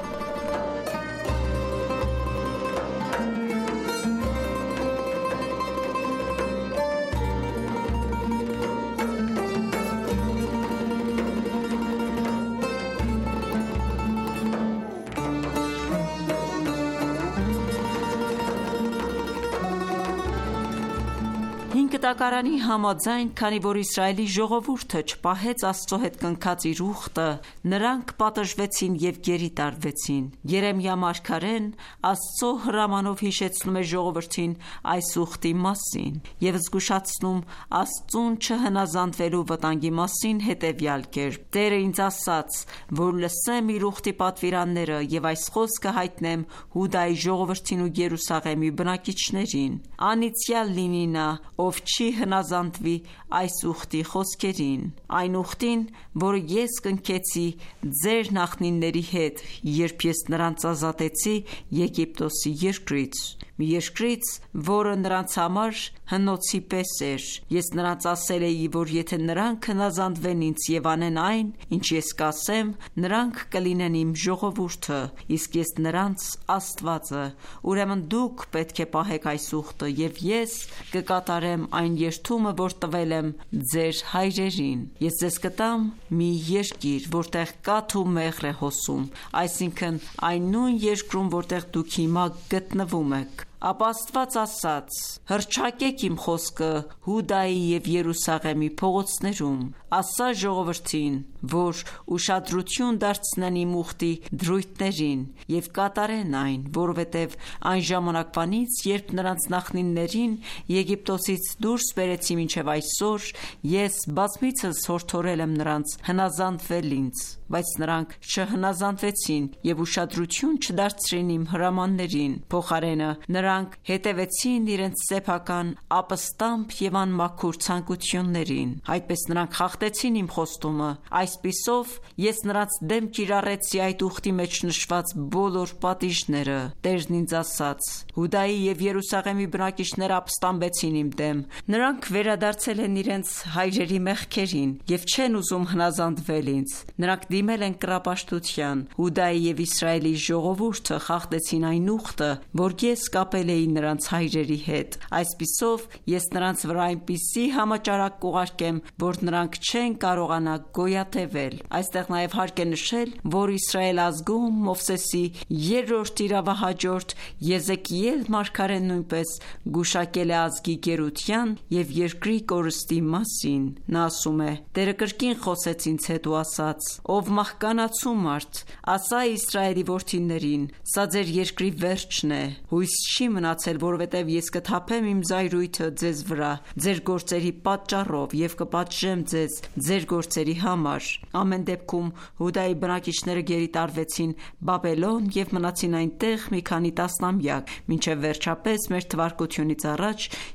Կտակարանի համաձայն, քանի որ Իսրայելի ժողովուրդը չպահեց Աստծո հետ կնքած իր ուխտը, նրանք պատժվեցին և գերի տարվեցին։ Երեմիա մարգարեն Աստծո հրամանով հիշեցնում է ժողովրդին այս ուխտի մասին և զգուշացնում Աստծուն չհնազանդվելու վտանգի մասին հետևյալ կերպ. «Տերը ինձ ասաց, որ լսեմ իր ուխտի պատվիրանները և այս խոսքը հայտնեմ Հուդայի ժողովրդին ու Երուսաղեմի բնակիչներին։ Անիծյալ լինի նա, ով չի հնազանդվի այս ուխտի խոսքերին, այն ուխտին, որը ես կնքեցի ձեր նախնիների հետ, երբ ես նրանց ազատեցի Եգիպտոսի երկրից, մի երկրից, որը նրանց համար հնոցի պես էր։ Ես նրանց ասել էի, որ եթե նրանք հնազանդվեն ինձ և անեն այն, ինչ ես կասեմ, նրանք կլինեն իմ ժողովուրդը, իսկ ես նրանց Աստվածը։ Ուրեմն դուք պետք է պահեք այս ուխտը, և ես կկատարեմ այն երդումը, որ տվել եմ ձեր հայրերին։ Ես ձեզ կտամ մի երկիր, որտեղ կաթ ու մեղր է հոսում, այսինքն այն նույն երկրում, որտեղ դուք հիմա գտնվում եք։ Ապա Աստված ասաց. հռչակեք իմ խոսքը Հուդայի և Երուսաղեմի փողոցներում, ասա ժողովրդին, որ ուշադրություն դարձնեն իմ ուխտի դրույթներին և կատարեն այն, որովհետև այն ժամանակվանից, երբ նրանց նախնիներին Եգիպտոսից դուրս բերեցի մինչև այսօր, ես բազմիցս հորդորել եմ նրանց հնազանդվել ինձ, բայց նրանք չհնազանդվեցին և ուշադրություն չդարձրին իմ հրամաններին, փոխարենը նրանք հետևեցին իրենց սեփական ապստամբ և անմաքուր ցանկություններին։ Այդպես նրանք խախտեցին իմ խոստումը։ Այսպիսով ես նրանց դեմ կիրառեցի այդ ուխտի մեջ նշված բոլոր պատիժները։ Տերն ինձ ասաց. Հուդայի և Երուսաղեմի բնակիչները ապստամբեցին իմ դեմ։ Նրանք վերադարձել են իրենց հայրերի մեղքերին և չեն ուզում հնազանդվել ինձ։ Նրանք դիմել են կռապաշտության։ Հուդայի և Իսրայելի ժողովուրդը խախտեցին այն ուխտը, որ ես կապել էի նրանց հայրերի հետ։ Այսպիսով ես նրանց վրա այնպիսի համաճարակ կուղարկեմ, որ նրանք չեն կարողանա գոյատևել։ Այստեղ նաև հարկ է նշել, որ Իսրայել ազգում Մովսեսի երրորդ իրավահաջորդ Եզեկիել մարգարեն նույնպես գուշակել է ազգի գերության և երկրի կորստի մասին։ Նա ասում է. Տերը կրկին խոսեց ինձ հետ ու ասաց. ով մահկանացու մարդ, ասա Իսրայելի որդիներին. սա ձեր երկրի վերջն է, հույս չի մնացել, որովհետև ես կթափեմ իմ զայրույթը ձեզ վրա ձեր գործերի պատճառով և կպատժեմ ձեզ ձեր գործերի համար։ Ամեն դեպքում Հուդայի բնակիչները գերի տարվեցին Բաբելոն և մնացին այնտեղ մի քանի տասնամյակ, մինչև վերջապես մեր թվարկությունից առաջ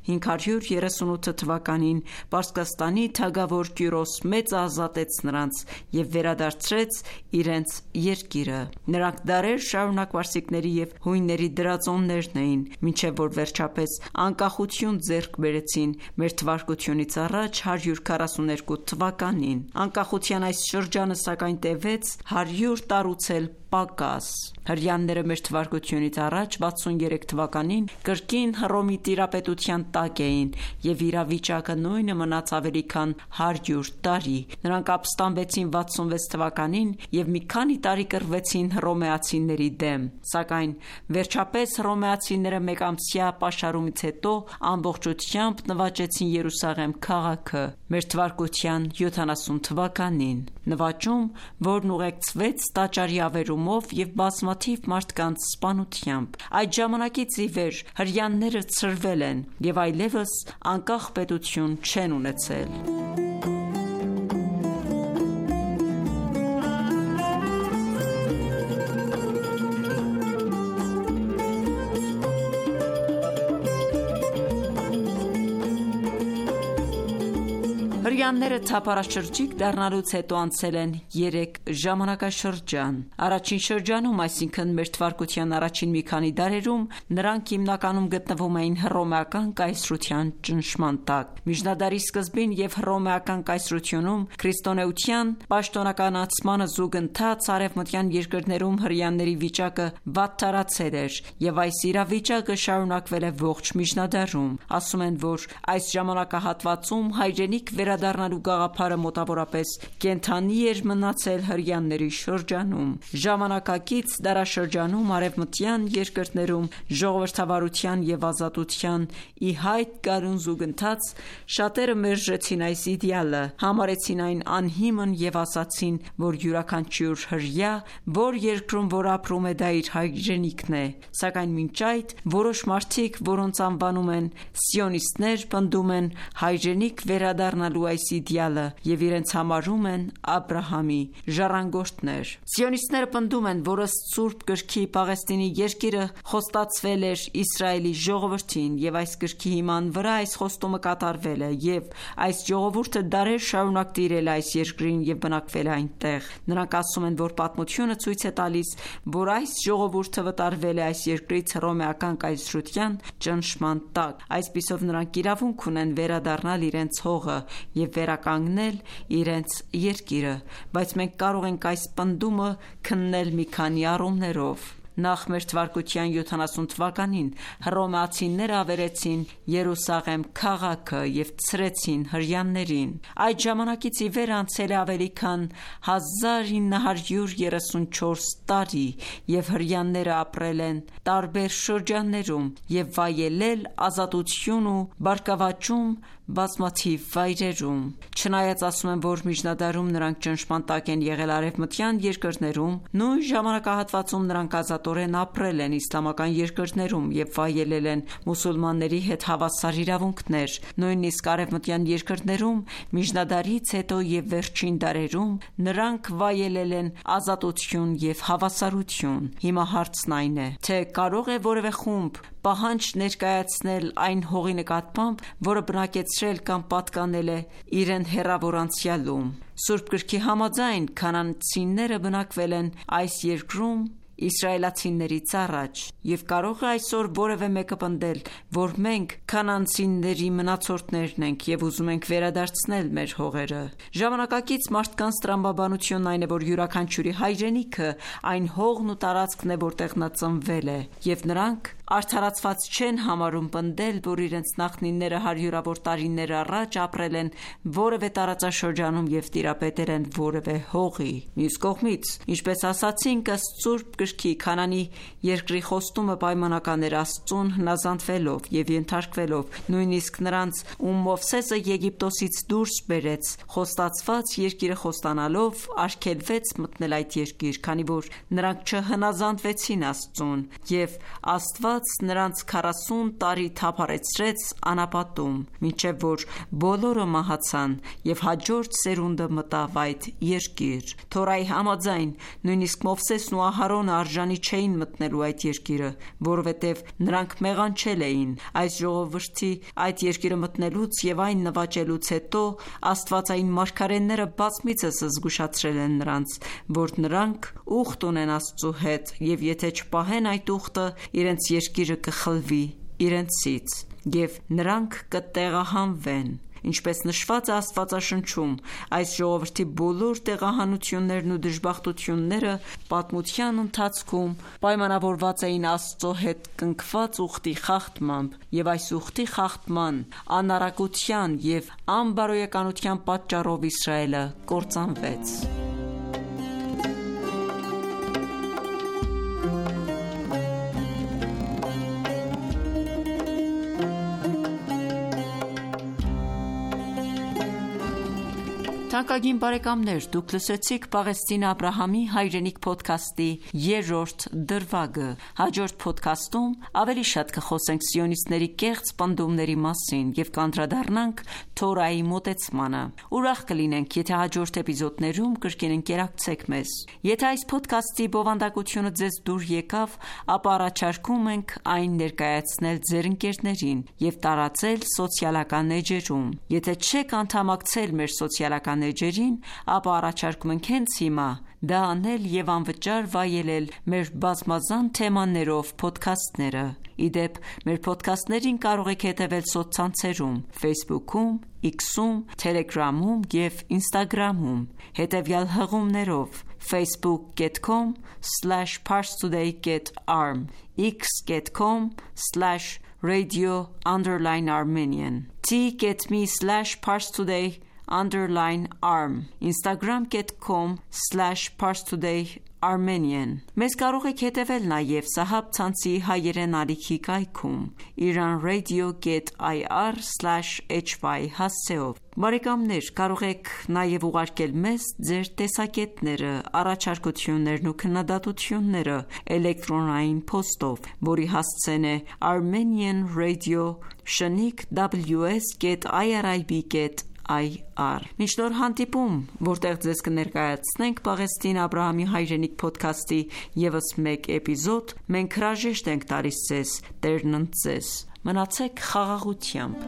538 թվականին Պարսկաստանի թագավոր Կյուրոս մեծը ազատեց նրանց և վերադարձրեց իրենց երկիրը։ Նրանք դարեր շարունակ պարսիկների և հույների դրածոններն էին, մինչև որ վերջապես անկախություն ձեռք բերեցին մեր թվարկությունից առաջ 142 թվականին։ Անկախության այս շրջանը սակայն տևեց 100 տարուց էլ պակաս։ Հրեաները մեր թվարկությունից առաջ 63 թվականին կրկին Հռոմի տիրապետության տակ էին և իրավիճակը նույնը մնաց ավելի քան 100 տարի։ Նրանք ապստամբեցին 66 թվականին և մի քանի տարի կռվեցին հռոմեացիների դեմ, սակայն վերջապես հռոմեացիները մեկամսյա պաշարումից հետո ամբողջությամբ նվաճեցին Երուսաղեմ քաղաքը մեր թվարկության 70 թվականին։ Նվաճում, որն ուղեկցվեց տաճարի ավերումով և բազմաթիվ մարդկանց սպանությամբ։ Այդ ժամանակից ի վեր հրեաները ցրվել են և այլևս անկախ պետություն չեն ունեցել։ Հրեաները թափառաշրջիկ դառնալուց հետո անցել են 3 ժամանակաշրջան։ Առաջին շրջանում, այսինքն մեր թվարկության առաջին մի քանի դարերում, նրանք հիմնականում գտնվում էին հռոմեական կայսրության ճնշման տակ։ Միջնադարի սկզբին եւ հռոմեական կայսրությունում քրիստոնեության պաշտոնականացմանը զուգընթաց արևմտյան երկրներում հրեաների վիճակը վատթարացել էր, եւ այս իրավիճակը շարունակվել է ողջ միջնադարում։ Ասում են, որ այս ժամանակահատվածում հայրենիք վերադառնալու գաղափարը մոտավորապես կենդանի էր մնացել հրեաների շրջանում։ Ժամանակակից դարաշրջանում արևմտյան երկրներում ժողովրդավարության եւ ազատության ի հայտ գալուն զուգընթաց շատերը մերժեցին այս իդեալը, համարեցին այն անհիմն եւ ասացին, որ յուրաքանչյուր հրեա, որ երկրում որ ապրում է, դա իր հայրենիքն է։ Սակայն մինչ այդ որոշ մարդիկ, որոնց անվանում են սիոնիստներ, պնդում են հայրենիք վերադառնալու այս իդեալը եւ իրենց համարում են Աբրահամի ժառանգորդներ։ Սիոնիստները պնդում են, որ ըստ Սուրբ գրքի Պաղեստինի երկիրը խոստացվել էր Իսրայելի ժողովրդին եւ այս գրքի հիման վրա այս խոստումը կատարվել է եւ այս ժողովուրդը դարեր շարունակ տիրել այս երկրին եւ բնակվել է այնտեղ։ Նրանք ասում են, որ պատմությունը ցույց է տալիս, որ այս ժողովուրդը վտարվել է այս երկրից հռոմեական կայսրության ճնշման տակ։ Այսպիսով նրանք իրավունք ունեն վերադառնալ իրենց հողը եւ վերականգնել իրենց երկիրը, բայց մենք կարող ենք այս պնդումը քննել մի քանի առումներով։ Նախ մեր թվարկության 70 թվականին հռոմեացիները ավերեցին Երուսաղեմ քաղաքը եւ ցրեցին հրեաներին։ Այդ ժամանակից ի վեր անցել է ավելի քան 1934 տարի եւ հրեաները ապրել են տարբեր շրջաններում եւ վայելել ազատություն ու բարգավաճում բազմաթիվ վայրերում։ Չնայած ասում են, որ միջնադարում նրանք ճնշման տակ են եղել արևմտյան երկրներում, նույն ժամանակահատվածում նրանք ազատորեն ապրել են իսլամական երկրներում եւ վայելել են մուսուլմանների հետ հավասար իրավունքներ։ Նույնիսկ արևմտյան երկրներում միջնադարից հետո եւ վերջին դարերում նրանք վայելել են ազատություն եւ հավասարություն։ Հիմա հարցն այն է, թե կարող է որևէ խումբ պահանջ ներկայացնել այն հողի նկատմամբ, որը բնակեցրել կամ պատկանել է իրեն հեռավոր անցյալում։ Սուրբ գրքի համաձայն քանանացիները բնակվել են այս երկրում իսրայելացիներից առաջ եւ կարող է այսօր որևէ մեկը պնդել, որ մենք քանանացիների մնացորդներն ենք եւ ուզում ենք վերադարձնել մեր հողերը։ Ժամանակակից մարդկանց տրամաբանությունն այն է, որ յուրաքանչյուրի հայրենիքը այն հողն ու տարածքն է, որտեղ նա ծնվել է, եւ նրանք արդարացված չեն համարում պնդել, որ իրենց նախնիները հարյուրավոր տարիներ առաջ ապրել են որևէ տարածաշրջանում եւ տիրապետել են որևէ հողի։ Մյուս կողմից, ինչպես ասացինք, ըստ Սուրբ գրքի Քանանի երկրի խոստումը պայմանական էր Աստծուն հնազանդվելով եւ ենթարկվելով, նույնիսկ նրանց, ում Մովսեսը Եգիպտոսից դուրս բերեց, խոստացված երկիրը խոստանալով արգելվեց մտնել այդ երկիր, քանի որ նրանք չհնազանդվեցին Աստծուն եւ Աստված նրանց 40 տարի թափառեցրեց անապատում, մինչև որ բոլորը մահացան եւ հաջորդ սերունդը մտավ այդ երկիր։ Թորայի համաձայն նույնիսկ Մովսեսն ու Ահարոնը արժանի չէին մտնելու այդ երկիրը, որովհետև նրանք մեղանչել էին։ Այս ժողովրդի այդ երկիրը մտնելուց եւ այն նվաճելուց հետո աստվածային մարգարեները բազմիցս զգուշացրել են նրանց, որ նրանք ուխտ ունեն Աստծու հետ եւ եթե չպահեն այդ ուխտը, իրենց երկիրը կխլվի իրենցից եւ նրանք կտեղահանվեն։ Ինչպես նշված է Աստվածաշնչում, այս ժողովրդի բոլոր տեղահանություններն ու դժբախտությունները պատմության ընթացքում պայմանավորված էին Աստծո հետ կնքված ուխտի խախտմամբ, եւ այս ուխտի խախտման, անարակության եւ անբարոյականության պատճառով Իսրայելը կործանվեց։ Թանկագին բարեկամներ, դուք լսեցիք Պաղեստին Աբրահամի հայրենիք փոդքասթի 3-րդ դրվագը։ Հաջորդ փոդքասթում ավելի շատ կխոսենք սիոնիստների կեղծ պնդումների մասին եւ կանդրադառնանք Թորայի մոտեցմանը։ Ուրախ կլինենք, եթե հաջորդ էպիզոդներում կրկին ընկերակցեք մեզ։ Եթե այս փոդքասթի բովանդակությունը ձեզ դուր եկավ, ապա առաջարկում ենք այն ներկայացնել ձեր ընկերներին եւ տարածել սոցիալական էջերում։ Եթե չեք անդամակցել մեր սոցիալական էջերին, ապա առաջարկում ենք հենց հիմա դա անել եւ անվճար վայելել մեր բազմազան թեմաներով փոդքասթները։ Իդեպ, մեր փոդքասթներին կարող եք հետևել սոցցանցերում՝ Facebook-ում, X-ում, Telegram-ում եւ Instagram-ում, հետևյալ հղումներով՝ facebook.com/parstoday.arm, x.com/radio_Armenian, t.me/parstoday_arm, instagram.com/parstoday_Armenian։ Մեզ կարող եք հետևել նաև Սահաբ ցանցի հայերեն ալիքի կայքում iranradio.ir/hy հասցեով։ Բարեկամներ, կարող եք նաև ուղարկել մեզ ձեր տեսակետները, առաջարկություններն ու քննադատությունները էլեկտրոնային փոստով, որի հասցեն է armenianradio@ws.irib.ir։ Մինչ նոր հանդիպում, որտեղ ձեզ կներկայացնենք Պաղեստին Աբրահամի հայրենիք փոդքասթի ևս մեկ էպիզոդ, մենք հրաժեշտ ենք տալիս ձեզ, Տերն ընդ ձեզ։ Մնացեք խաղաղությամբ։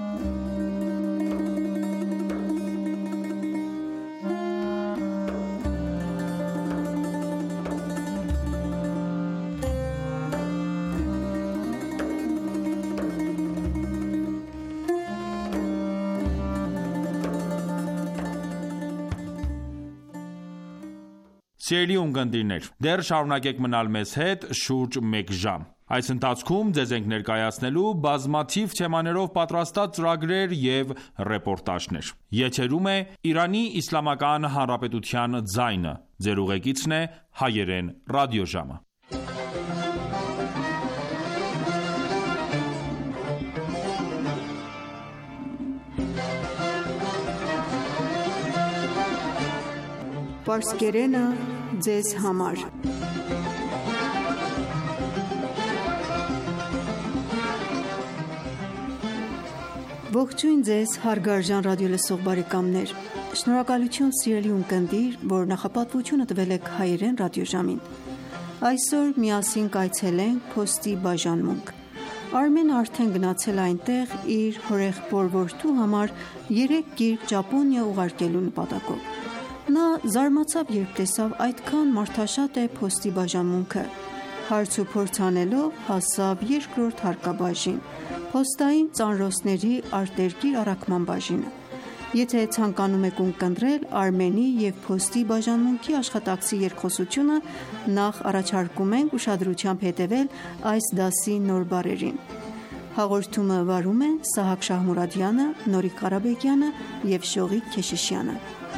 Սիրելի ունկնդիրներ, դեռ շարունակեք մնալ մեզ հետ շուրջ մեկ ժամ։ Այս ընթացքում ձեզ ենք ներկայացնելու բազմաթիվ թեմաներով պատրաստած ծրագրեր և ռեպորտաժներ։ Եթերում է Իրանի Իսլամական Հանրապետության ձայնը։ Ձեր ուղեկիցն է հայերեն ռադիոժամը։ Պարսկերենը ձեզ համար։ Ողջույն ձեզ հարգարժան ռադիոլսող բարեկամներ։ Շնորհակալություն սիրելի ունկնդիր, որ նախապատվությունը տվել եք հայերեն ռադիոժամին։ Այսօր միասին կայցելենք փոստի բաժանմունք։ Արմենը արդեն գնացել այնտեղ իր հորեղբոր որդու համար 3 գիրք Ճապոնիա ուղարկելու նպատակով։ Նա զարմացավ, երբ տեսավ այդքան մարդաշատ է փոստի բաժանմունքը։ Հարց ու փորձ անելով հասավ երկրորդ հարկաբաժին՝ փոստային ծանրոցների արտերկիր առաքման բաժինը։ Եթե ցանկանում եք ունկնդրել Արմենի և փոստի բաժանմունքի աշխատակցի երկխոսությունը, նախ առաջարկում ենք ուշադրությամբ հետևել այս դասի նոր բառերին։ Հաղորդումը վարում են Սահակ Շահմուրադյանը, Նորիկ Ղարաբեկյանը և Շողիկ Քեշիշյանը։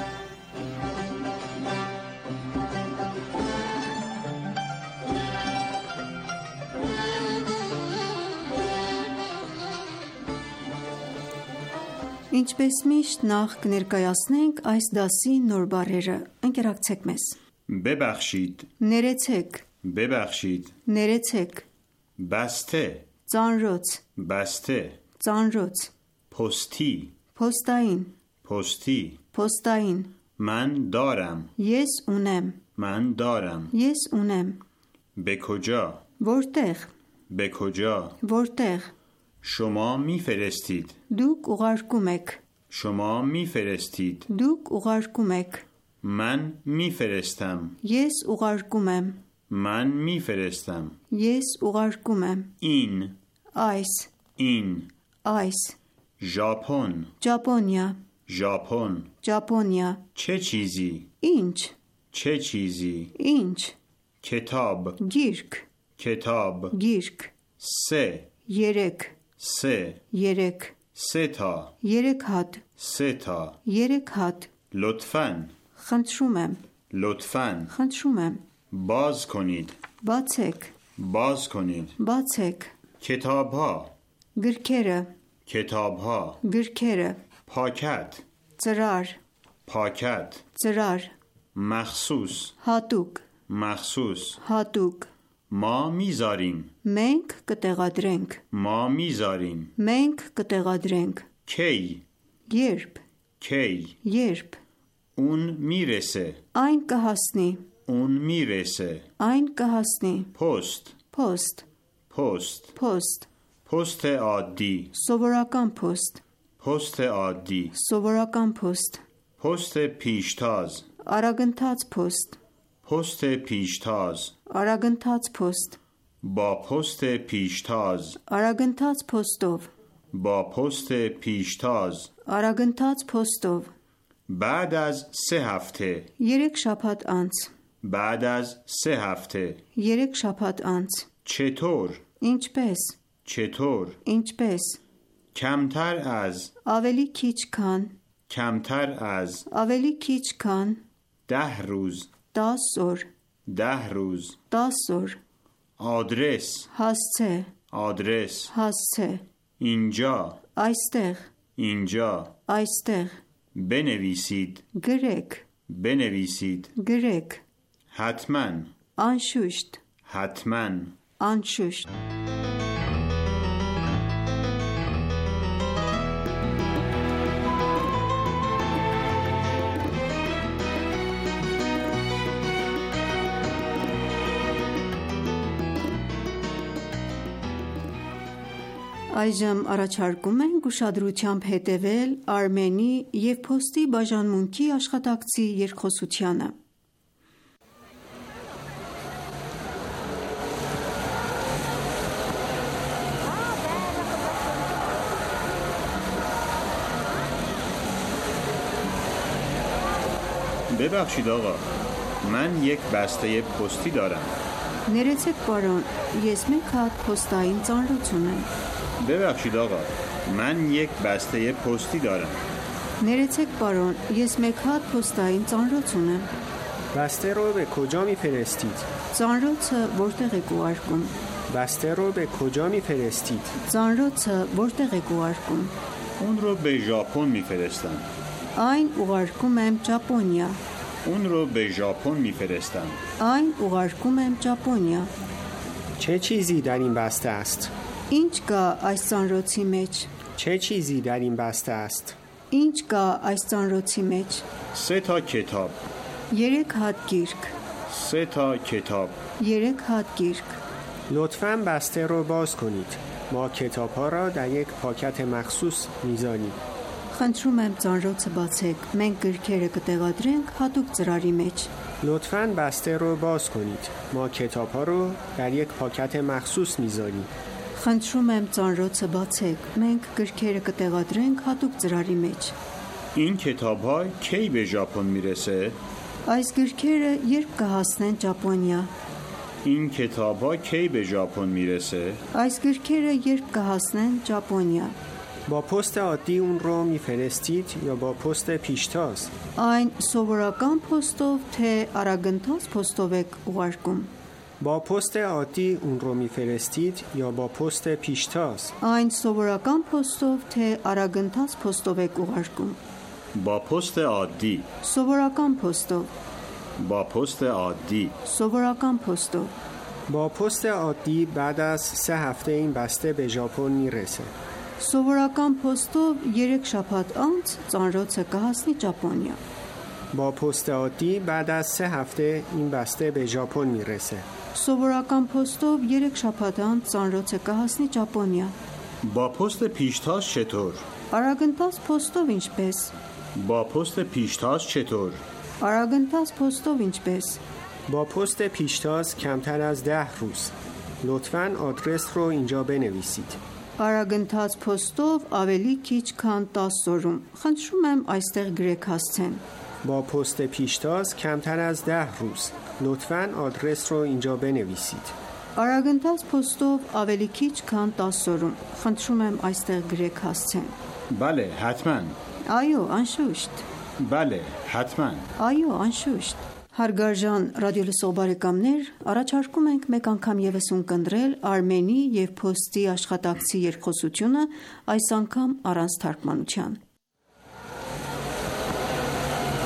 Ինչպես միշտ նախ կներկայացնենք այս դասի նոր բառերը։ Ընկերակցեք մեզ։ ببخشید Ներեցեք, ببخشید ներեցեք, بسته ծանրոց, بسته ծանրոց, پستی փոստային, پستی փոստային, من دارم ես ունեմ, من دارم ես ունեմ, به کجا որտեղ, به کجا որտեղ, شما میفرستید դուք ուղարկում եք, شما میفرستید դուք ուղարկում եք, من میفرستم ես ուղարկում եմ, من میفرستم ես ուղարկում եմ, این այս, این ژاپن Ճապոնիա, ژاپن Ճապոնիա, چه چیزی ինչ, چه چیزی ինչ, کتاب գիրք, کتاب գիրք, سه 3, سه 3, سه تا 3 հատ, سه تا 3 հատ, لطفاً խնդրում եմ, لطفاً խնդրում եմ, باز کنید բացեք, باز کنید բացեք, کتاب ها գրքերը, کتاب ها գրքերը, پاکت ծրար, پاکت ծրար, مخصوص հատուկ, مخصوص հատուկ, ما میذاریم մենք կտեղադրենք, ما میذاریم մենք կտեղադրենք, کی երբ, کی երբ, اون میرسه այն կհասնի, اون میرسه այն կհասնի, پست post, پست post, پست عادی սովորական post, پست عادی սովորական post, پست پیشتاز արագընթաց post, پست پیشتاز արագընթաց post, با پست پیشتاز արագընթաց post-ով, با پست پیشتاز արագընթաց post-ով, بعد از 3 هفته 3 շաբաթ անց, بعد از 3 هفته 3 շաբաթ անց, چطور ինչպես, چطور ինչպես, کمتر از ավելի քիչ քան, کمتر از ավելի քիչ քան, 10 روز 10 օր, 10 روز 10 օր, آدرس հասցե, آدرس հասցե, اینجا այստեղ, اینجا այստեղ, بنویسید գրեք, بنویسید գրեք, حتما անշուշտ, حتما անշուշտ, Այժմ առաջարկում ենք ուշադրությամբ հետևել Արմենի և Փոստի բաժանմունքի աշխատակցի երկխոսությանը։ ببخشید آقا من یک بسته پستی دارم Ներեցեք պարոն, ես մեկ հատ փոստային ծանրոց ունեմ։ ببخشید آقا من یک بسته پستی دارم Ներեցեք պարոն, ես մեկ հատ փոստային ծանրոց ունեմ։ بسته رو به کجا میفرستید؟ Ծանրոցը որտեղ եք ուղարկում։ بسته رو به کجا میفرستید؟ Ծանրոցը որտեղ եք ուղարկում։ اون رو به ژاپن میفرستم Այն ուղարկում եմ Ճապոնիա։ اون رو به ژاپن میفرستم Այն ուղարկում եմ Ճապոնիա։ چه چیزی در این بسته است؟ Ինչ կա այս ծանրոցի մեջ։ چه چیزی در این بسته است؟ Ինչ կա այս ծանրոցի մեջ։ 3 تا کتاب 3 հատ գիրք։ 3 تا کتاب 3 հատ գիրք։ لطفاً بسته رو باز کنید. ما کتاب‌ها را در یک پاکت مخصوص می‌ذاریم. Խնդրում եմ ծանրոցը բացեք։ Մենք գրքերը կտեղադրենք հատուկ ծրարի մեջ։ لطفاً بسته رو باز کنید. ما کتاب‌ها رو در یک پاکت مخصوص می‌ذاریم. Խնդրում եմ ծանրոցը բացեք։ Մենք գրքերը կտեղադրենք հատուկ ծրարի մեջ։ این کتاب‌ها کی به ژاپن میرسه Այս գրքերը երբ կհասնեն Ճապոնիա։ این کتاب‌ها کی به ژاپن میرسه Այս գրքերը երբ կհասնեն Ճապոնիա։ با پست عادی اون رو می‌فرستید یا با پست پیشتاز؟ Այն սովորական փոստով թե արագընթաց փոստով եք ուղարկում։ با پست عادی اون رو می‌فرستید یا با پست پیشتاز؟ Այն սովորական փոստով թե արագընթաց փոստով եք ուղարկում։ با پست عادی Սովորական փոստով, با پست عادی սովորական փոստով։ با پست عادی بعد از 3 هفته این بسته به ژاپن میرسه. Սովորական փոստով 3 շաբաթ անց ծանրոցը կհասնի Ճապոնիա։ با پست عادی بعد از 3 هفته این بسته به ژاپن میرسه. Սովորական փոստով 3 շաբաթ անց ծանրոցը կհասնի Ճապոնիա։ با پست پیشتاز چطور Արագընթաց փոստով ինչպես։ با پست پیشتاز چطور Արագընթաց փոստով ինչպես։ با پست پیشتاز کمتر از 10 روز. لطفاً آدرس رو اینجا بنویسید. Արագընթաց փոստով ավելի քիչ քան 10 օրում։ Խնդրում եմ այստեղ գրեք հասցեն։ با پست پیشتاز کمتر از 10 روز. لطفاً آدرس رو اینجا بنویسید. Արագընթաց փոստով ավելի քիչ քան 10 օրում։ Խնդրում եմ այստեղ գրեք հասցեն։ بله حتما Այո, անշուշտ։ بله حتما Այո, անշուշտ։ Հարգարժան ռադիոլսող բարեկամներ, առաջարկում ենք մեկ անգամ եւս ունկնդրել Արմենի եւ Փոստի աշխատակցի երկխոսությունը, այս անգամ առանց թարգմանության։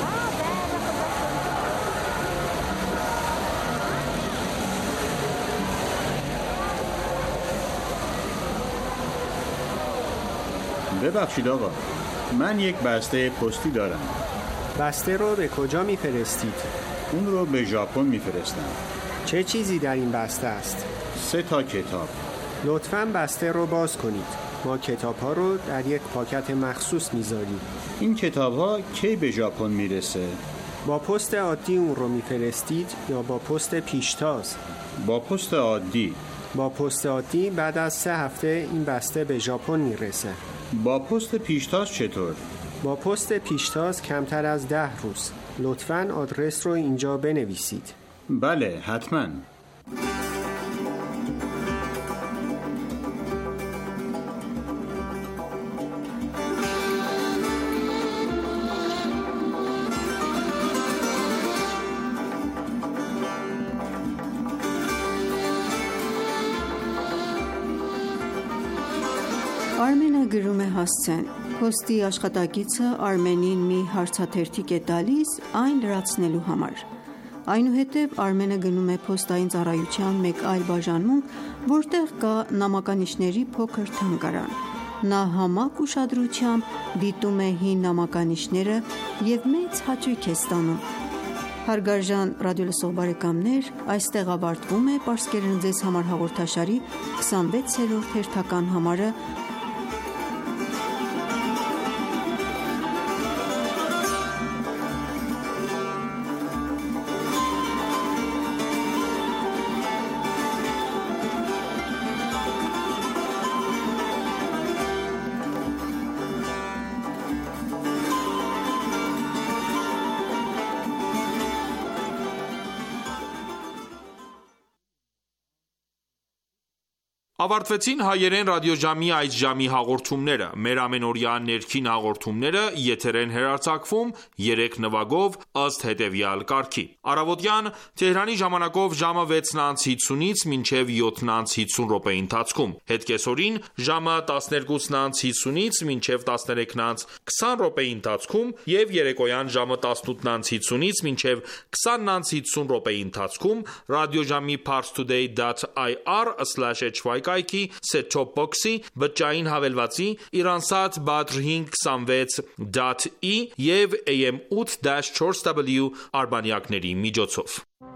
ببخشید آقا، من یک بسته پستی دارم. بسته رو به کجا میفرستید؟ اون رو به ژاپن میفرستم. چه چیزی در این بسته است؟ 3 تا کتاب. لطفاً بسته رو باز کنید. ما کتاب‌ها رو در یک پاکت مخصوص میذاریم. این کتاب‌ها کی به ژاپن میرسه؟ با پست عادی اون رو میفرستید یا با پست پیشتاز؟ با پست عادی. با پست عادی بعد از 3 هفته این بسته به ژاپن میرسه. با پست پیشتاز چطور؟ با پست پیشتاز کمتر از 10 روز. لطفاً آدرس رو اینجا بنویسید. بله، حتماً. Արմենը գրում է հասցեն, փոստի աշխատակիցը Արմենին մի հարցաթերթիկ է տալիս այն լրացնելու համար։ Այնուհետև Արմենը գնում է փոստային ծառայության մեկ այլ բաժանմունք, որտեղ կա նամականիշների փոքր թանգարան։ Նա համակ ուշադրությամբ դիտում է հին նամականիշները և մեծ հաճույք է ստանում։ Հարգարժան ռադիոլսող բարեկամներ, այստեղ ավարտվում է «Պարսկերեն ձեզ համար» հաղորդաշարի 26-րդ հերթական համարը։ Ավարտվեցին հայերեն ռադիոժամի այս ժամի հաղորդումները։ Մեր ամենօրյա ներքին հաղորդումները եթեր են հեռարձակվում 3 նվագով ըստ հետևյալ կարգի. Առավոտյան Թեհրանի ժամանակով ժամը 6:50-ից մինչև 7:50 րոպեի ընթացքում, հետկեսօրին ժամը 12:50-ից մինչև 13:20 րոպեի ընթացքում և երեկոյան ժամը 18:50-ից մինչև 20:50 րոպեի ընթացքում ռադիոժամի parstoday.ir/hy կայքի set-top box-ի, բջջային հավելվածի, Iransat Badr 526.e և AM 8-4W արբանյակների միջոցով։